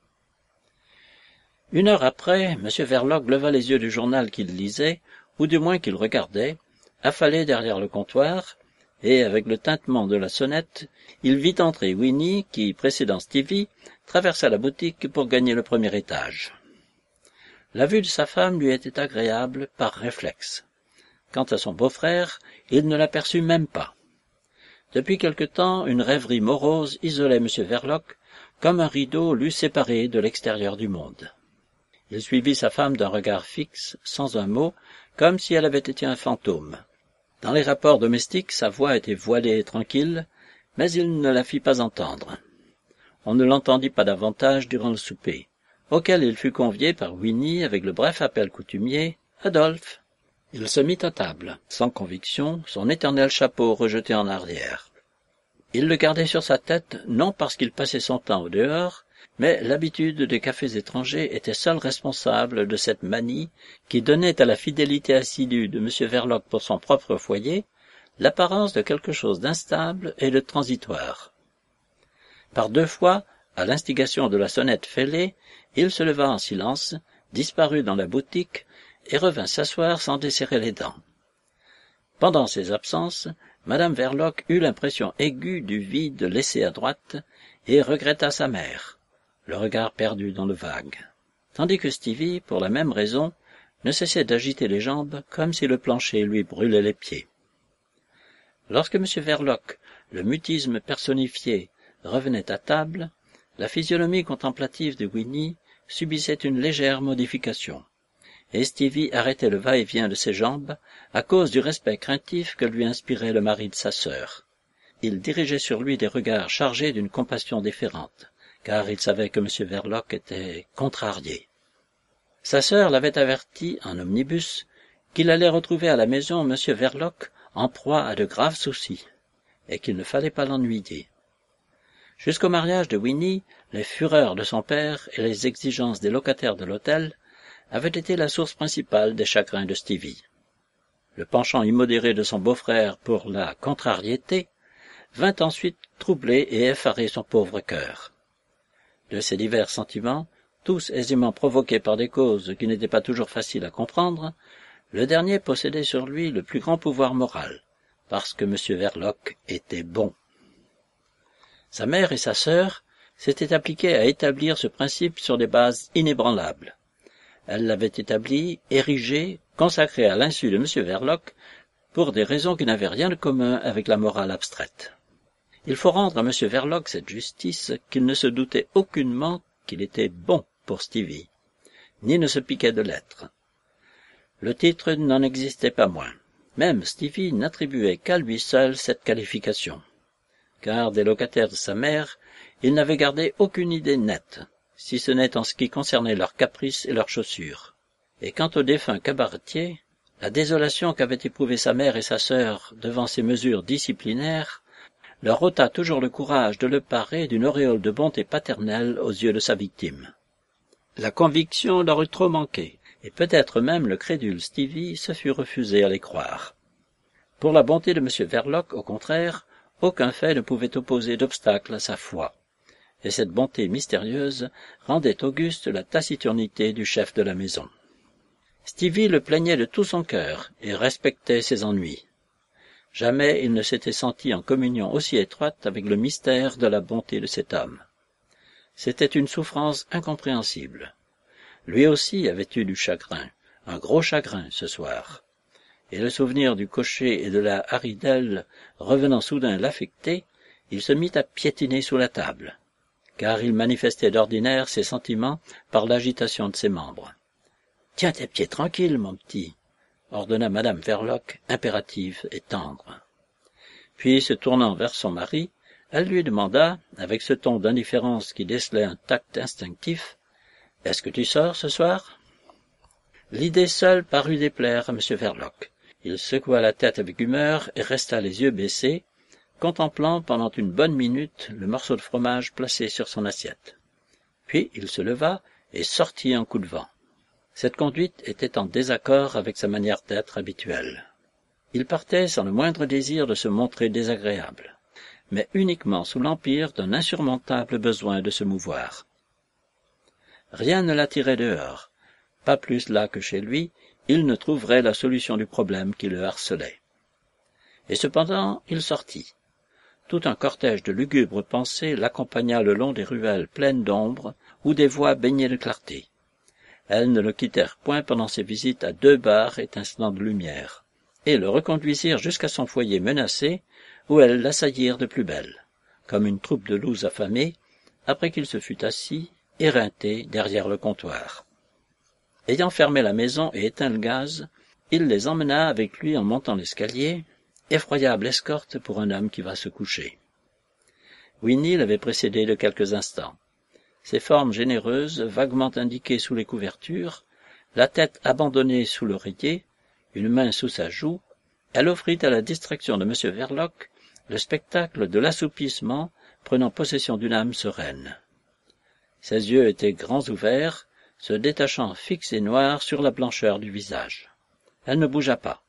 Une heure après, M. Verloc leva les yeux du journal qu'il lisait, ou du moins qu'il regardait, affalé derrière le comptoir, et avec le tintement de la sonnette, il vit entrer Winnie qui, précédant Stevie, traversa la boutique pour gagner le premier étage. La vue de sa femme lui était agréable par réflexe. Quant à son beau-frère, il ne l'aperçut même pas. Depuis quelque temps, une rêverie morose isolait M. Verloc, comme un rideau l'eût séparé de l'extérieur du monde. Il suivit sa femme d'un regard fixe, sans un mot, comme si elle avait été un fantôme. Dans les rapports domestiques, sa voix était voilée et tranquille, mais il ne la fit pas entendre. On ne l'entendit pas davantage durant le souper, auquel il fut convié par Winnie avec le bref appel coutumier « Adolphe ». Il se mit à table, sans conviction, son éternel chapeau rejeté en arrière. Il le gardait sur sa tête, non parce qu'il passait son temps au dehors, mais l'habitude des cafés étrangers était seule responsable de cette manie qui donnait à la fidélité assidue de M. Verloc pour son propre foyer l'apparence de quelque chose d'instable et de transitoire. Par 2 fois, à l'instigation de la sonnette fêlée, il se leva en silence, disparut dans la boutique et revint s'asseoir sans desserrer les dents. Pendant ses absences, madame Verloc eut l'impression aiguë du vide laissé à droite et regretta sa mère, le regard perdu dans le vague. Tandis que Stevie, pour la même raison, ne cessait d'agiter les jambes comme si le plancher lui brûlait les pieds. Lorsque M. Verloc, le mutisme personnifié, revenait à table, la physionomie contemplative de Winnie subissait une légère modification, et Stevie arrêtait le va-et-vient de ses jambes à cause du respect craintif que lui inspirait le mari de sa sœur. Il dirigeait sur lui des regards chargés d'une compassion déférente, car il savait que M. Verloc était contrarié. Sa sœur l'avait averti, en omnibus, qu'il allait retrouver à la maison M. Verloc en proie à de graves soucis, et qu'il ne fallait pas l'ennuyer. Jusqu'au mariage de Winnie, les fureurs de son père et les exigences des locataires de l'hôtel avaient été la source principale des chagrins de Stevie. Le penchant immodéré de son beau-frère pour la contrariété vint ensuite troubler et effarer son pauvre cœur. De ces divers sentiments, tous aisément provoqués par des causes qui n'étaient pas toujours faciles à comprendre, le dernier possédait sur lui le plus grand pouvoir moral, parce que M. Verloc était bon. Sa mère et sa sœur s'étaient appliquées à établir ce principe sur des bases inébranlables. Elles l'avaient établi, érigé, consacré à l'insu de M. Verloc, pour des raisons qui n'avaient rien de commun avec la morale abstraite. Il faut rendre à M. Verloc cette justice qu'il ne se doutait aucunement qu'il était bon pour Stevie, ni ne se piquait de l'être. Le titre n'en existait pas moins. Même Stevie n'attribuait qu'à lui seul cette qualification, car des locataires de sa mère, il n'avait gardé aucune idée nette, si ce n'est en ce qui concernait leurs caprices et leurs chaussures. Et quant au défunt cabaretier, la désolation qu'avaient éprouvée sa mère et sa sœur devant ces mesures disciplinaires leur ôta toujours le courage de le parer d'une auréole de bonté paternelle aux yeux de sa victime. La conviction leur eût trop manqué, et peut-être même le crédule Stevie se fût refusé à les croire. Pour la bonté de M. Verloc, au contraire, aucun fait ne pouvait opposer d'obstacle à sa foi, et cette bonté mystérieuse rendait auguste la taciturnité du chef de la maison. Stevie le plaignait de tout son cœur et respectait ses ennuis. Jamais il ne s'était senti en communion aussi étroite avec le mystère de la bonté de cet homme. C'était une souffrance incompréhensible. Lui aussi avait eu du chagrin, un gros chagrin ce soir. Et le souvenir du cocher et de la haridelle revenant soudain l'affecter, il se mit à piétiner sous la table, car il manifestait d'ordinaire ses sentiments par l'agitation de ses membres. « Tiens tes pieds tranquilles, mon petit !» ordonna madame Verloc, impérative et tendre. Puis, se tournant vers son mari, elle lui demanda, avec ce ton d'indifférence qui décelait un tact instinctif, « Est-ce que tu sors ce soir ?» L'idée seule parut déplaire à M. Verloc. Il secoua la tête avec humeur et resta les yeux baissés, contemplant pendant une bonne minute le morceau de fromage placé sur son assiette. Puis il se leva et sortit en coup de vent. Cette conduite était en désaccord avec sa manière d'être habituelle. Il partait sans le moindre désir de se montrer désagréable, mais uniquement sous l'empire d'un insurmontable besoin de se mouvoir. Rien ne l'attirait dehors, pas plus là que chez lui, il ne trouverait la solution du problème qui le harcelait. Et cependant, il sortit. Tout un cortège de lugubres pensées l'accompagna le long des ruelles pleines d'ombre où des voies baignaient de clarté. Elles ne le quittèrent point pendant ses visites à 2 bars étincelant de lumière, et le reconduisirent jusqu'à son foyer menacé, où elles l'assaillirent de plus belle, comme une troupe de loups affamés, après qu'il se fut assis, éreinté, derrière le comptoir. Ayant fermé la maison et éteint le gaz, il les emmena avec lui en montant l'escalier, effroyable escorte pour un homme qui va se coucher. Winnie l'avait précédé de quelques instants. Ses formes généreuses, vaguement indiquées sous les couvertures, la tête abandonnée sous l'oreiller, une main sous sa joue, elle offrit à la distraction de M. Verloc le spectacle de l'assoupissement prenant possession d'une âme sereine. Ses yeux étaient grands ouverts, se détachant fixes et noirs sur la blancheur du visage. Elle ne bougea pas.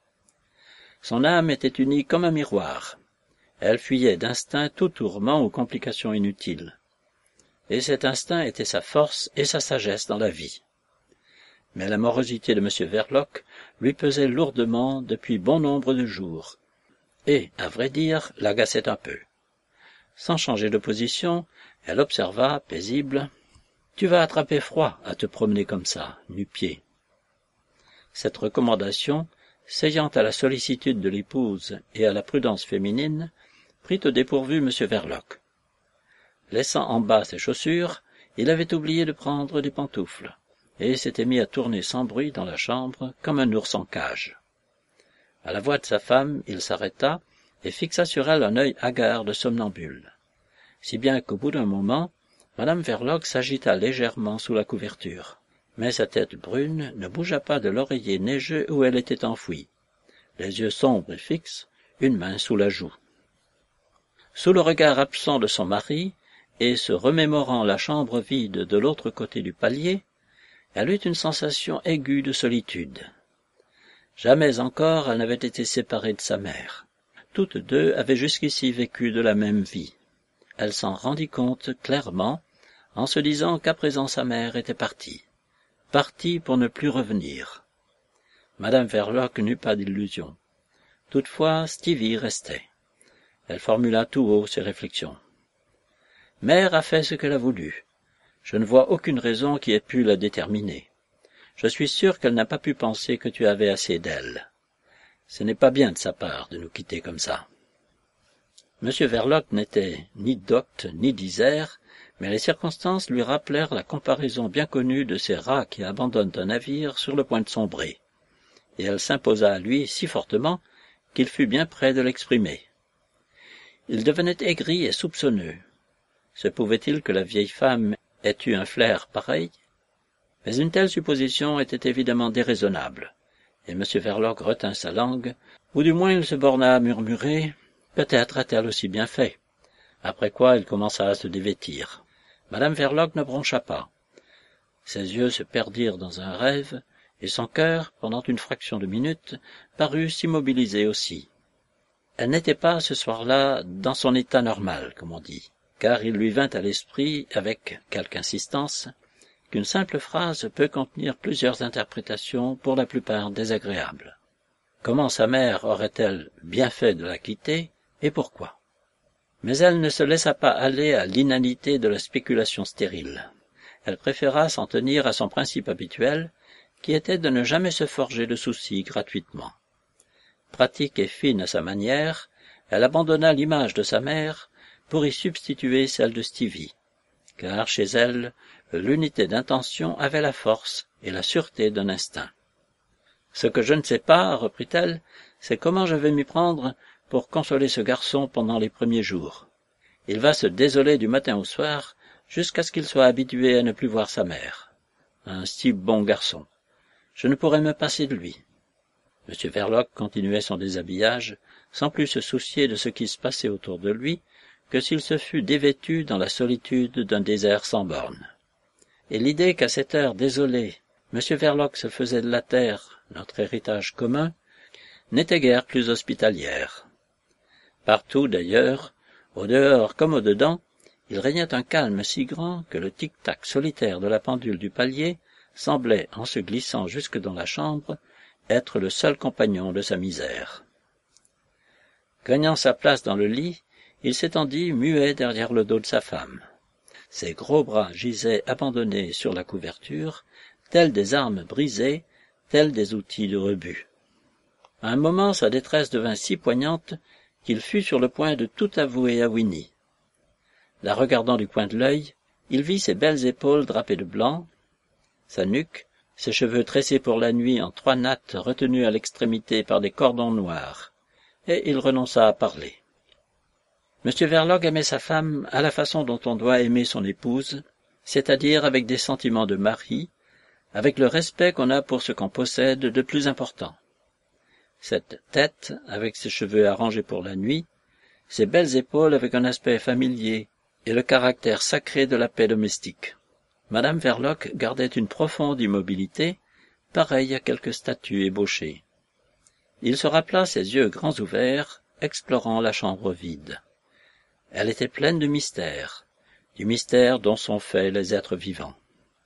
Son âme était unie comme un miroir. Elle fuyait d'instinct tout tourment ou complications inutiles. Et cet instinct était sa force et sa sagesse dans la vie. Mais la morosité de M. Verloc lui pesait lourdement depuis bon nombre de jours, et, à vrai dire, l'agaçait un peu. Sans changer de position, elle observa, paisible, « Tu vas attraper froid à te promener comme ça, nu-pieds. » Cette recommandation, s'ayant à la sollicitude de l'épouse et à la prudence féminine, prit au dépourvu M. Verloc. Laissant en bas ses chaussures, il avait oublié de prendre des pantoufles, et s'était mis à tourner sans bruit dans la chambre comme un ours en cage. À la voix de sa femme, il s'arrêta et fixa sur elle un œil hagard de somnambule, si bien qu'au bout d'un moment, madame Verloc s'agita légèrement sous la couverture, mais sa tête brune ne bougea pas de l'oreiller neigeux où elle était enfouie, les yeux sombres et fixes, une main sous la joue. Sous le regard absent de son mari, et se remémorant la chambre vide de l'autre côté du palier, elle eut une sensation aiguë de solitude. Jamais encore elle n'avait été séparée de sa mère. Toutes deux avaient jusqu'ici vécu de la même vie. Elle s'en rendit compte clairement en se disant qu'à présent sa mère était partie pour ne plus revenir. Madame Verloc n'eut pas d'illusion. Toutefois, Stevie restait. Elle formula tout haut ses réflexions. « Mère a fait ce qu'elle a voulu. Je ne vois aucune raison qui ait pu la déterminer. Je suis sûr qu'elle n'a pas pu penser que tu avais assez d'elle. Ce n'est pas bien de sa part de nous quitter comme ça. » M. Verloc n'était ni docte ni disert, mais les circonstances lui rappelèrent la comparaison bien connue de ces rats qui abandonnent un navire sur le point de sombrer, et elle s'imposa à lui si fortement qu'il fut bien près de l'exprimer. Il devenait aigri et soupçonneux. Se pouvait-il que la vieille femme ait eu un flair pareil? Mais une telle supposition était évidemment déraisonnable, et M. Verloc retint sa langue, ou du moins il se borna à murmurer « Peut-être a-t-elle aussi bien fait », après quoi il commença à se dévêtir. Madame Verloc ne broncha pas. Ses yeux se perdirent dans un rêve, et son cœur, pendant une fraction de minute, parut s'immobiliser aussi. Elle n'était pas, ce soir-là, dans son état normal, comme on dit, car il lui vint à l'esprit, avec quelque insistance, qu'une simple phrase peut contenir plusieurs interprétations, pour la plupart désagréables. Comment sa mère aurait-elle bien fait de la quitter, et pourquoi? Mais elle ne se laissa pas aller à l'inanité de la spéculation stérile. Elle préféra s'en tenir à son principe habituel, qui était de ne jamais se forger de soucis gratuitement. Pratique et fine à sa manière, elle abandonna l'image de sa mère pour y substituer celle de Stevie, car chez elle, l'unité d'intention avait la force et la sûreté d'un instinct. « Ce que je ne sais pas, reprit-elle, c'est comment je vais m'y prendre pour consoler ce garçon pendant les premiers jours. Il va se désoler du matin au soir jusqu'à ce qu'il soit habitué à ne plus voir sa mère. Un si bon garçon. Je ne pourrais me passer de lui. » M. Verloc continuait son déshabillage, sans plus se soucier de ce qui se passait autour de lui, que s'il se fût dévêtu dans la solitude d'un désert sans bornes. Et l'idée qu'à cette heure désolée, M. Verloc se faisait de la terre, notre héritage commun, n'était guère plus hospitalière. Partout, d'ailleurs, au dehors comme au dedans, il régnait un calme si grand que le tic-tac solitaire de la pendule du palier semblait, en se glissant jusque dans la chambre, être le seul compagnon de sa misère. Gagnant sa place dans le lit, il s'étendit muet derrière le dos de sa femme. Ses gros bras gisaient abandonnés sur la couverture, tels des armes brisées, tels des outils de rebut. À un moment, sa détresse devint si poignante qu'il fut sur le point de tout avouer à Winnie. La regardant du coin de l'œil, il vit ses belles épaules drapées de blanc, sa nuque, ses cheveux tressés pour la nuit en 3 nattes retenues à l'extrémité par des cordons noirs, et il renonça à parler. M. Verloc aimait sa femme à la façon dont on doit aimer son épouse, c'est-à-dire avec des sentiments de mari, avec le respect qu'on a pour ce qu'on possède de plus important. Cette tête, avec ses cheveux arrangés pour la nuit, ses belles épaules avec un aspect familier, et le caractère sacré de la paix domestique. Madame Verloc gardait une profonde immobilité, pareille à quelque statue ébauchée. Il se rappela ses yeux grands ouverts, explorant la chambre vide. Elle était pleine de mystère, du mystère dont sont faits les êtres vivants.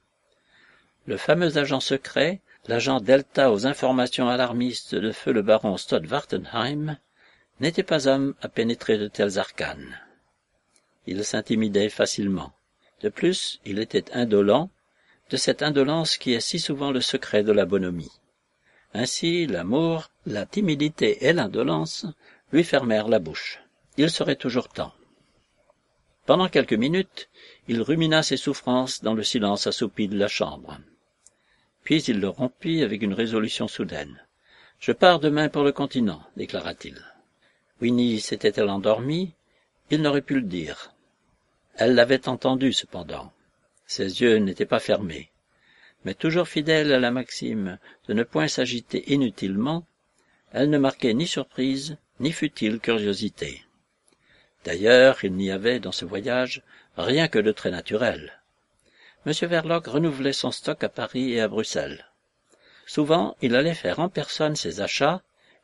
Le fameux agent secret, l'agent Delta aux informations alarmistes de feu le baron Stott-Wartenheim, n'était pas homme à pénétrer de tels arcanes. Il s'intimidait facilement. De plus, il était indolent, de cette indolence qui est si souvent le secret de la bonhomie. Ainsi, l'amour, la timidité et l'indolence lui fermèrent la bouche. Il serait toujours temps. Pendant quelques minutes, il rumina ses souffrances dans le silence assoupi de la chambre. Puis il le rompit avec une résolution soudaine. « Je pars demain pour le continent, déclara-t-il. » Winnie s'était-elle endormie? Il n'aurait pu le dire. Elle l'avait entendu cependant. Ses yeux n'étaient pas fermés. Mais toujours fidèle à la maxime de ne point s'agiter inutilement, elle ne marquait ni surprise, ni futile curiosité. D'ailleurs, il n'y avait, dans ce voyage, rien que de très naturel. M. Verloc renouvelait son stock à Paris et à Bruxelles. Souvent, il allait faire en personne ses achats,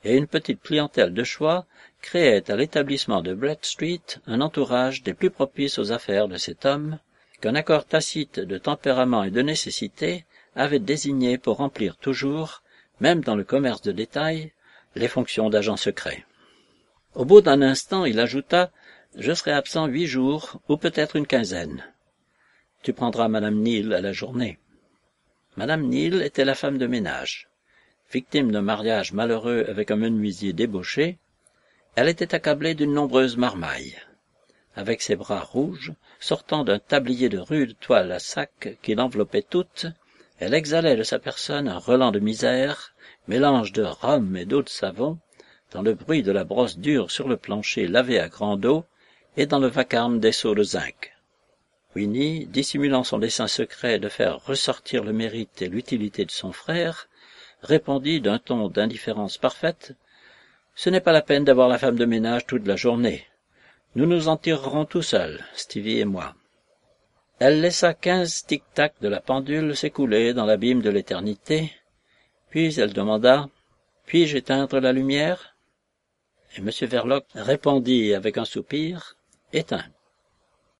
et une petite clientèle de choix créait à l'établissement de Brett Street un entourage des plus propices aux affaires de cet homme, qu'un accord tacite de tempérament et de nécessité avait désigné pour remplir toujours, même dans le commerce de détail, les fonctions d'agent secret. Au bout d'un instant, il ajouta « Je serai absent 8 jours, ou peut-être une quinzaine. Tu prendras Madame Neal à la journée. » Madame Neal était la femme de ménage. Victime d'un mariage malheureux avec un menuisier débauché, elle était accablée d'une nombreuse marmaille. Avec ses bras rouges, sortant d'un tablier de rude toile à sac qui l'enveloppait toute, elle exhalait de sa personne un relent de misère, mélange de rhum et d'eau de savon, dans le bruit de la brosse dure sur le plancher lavé à grande eau et dans le vacarme des seaux de zinc. Winnie, dissimulant son dessein secret de faire ressortir le mérite et l'utilité de son frère, répondit d'un ton d'indifférence parfaite « Ce n'est pas la peine d'avoir la femme de ménage toute la journée. Nous nous en tirerons tout seuls, Stevie et moi. » Elle laissa 15 tic-tac de la pendule s'écouler dans l'abîme de l'éternité, puis elle demanda « Puis-je éteindre la lumière ?» Et M. Verloc répondit avec un soupir « Éteins. »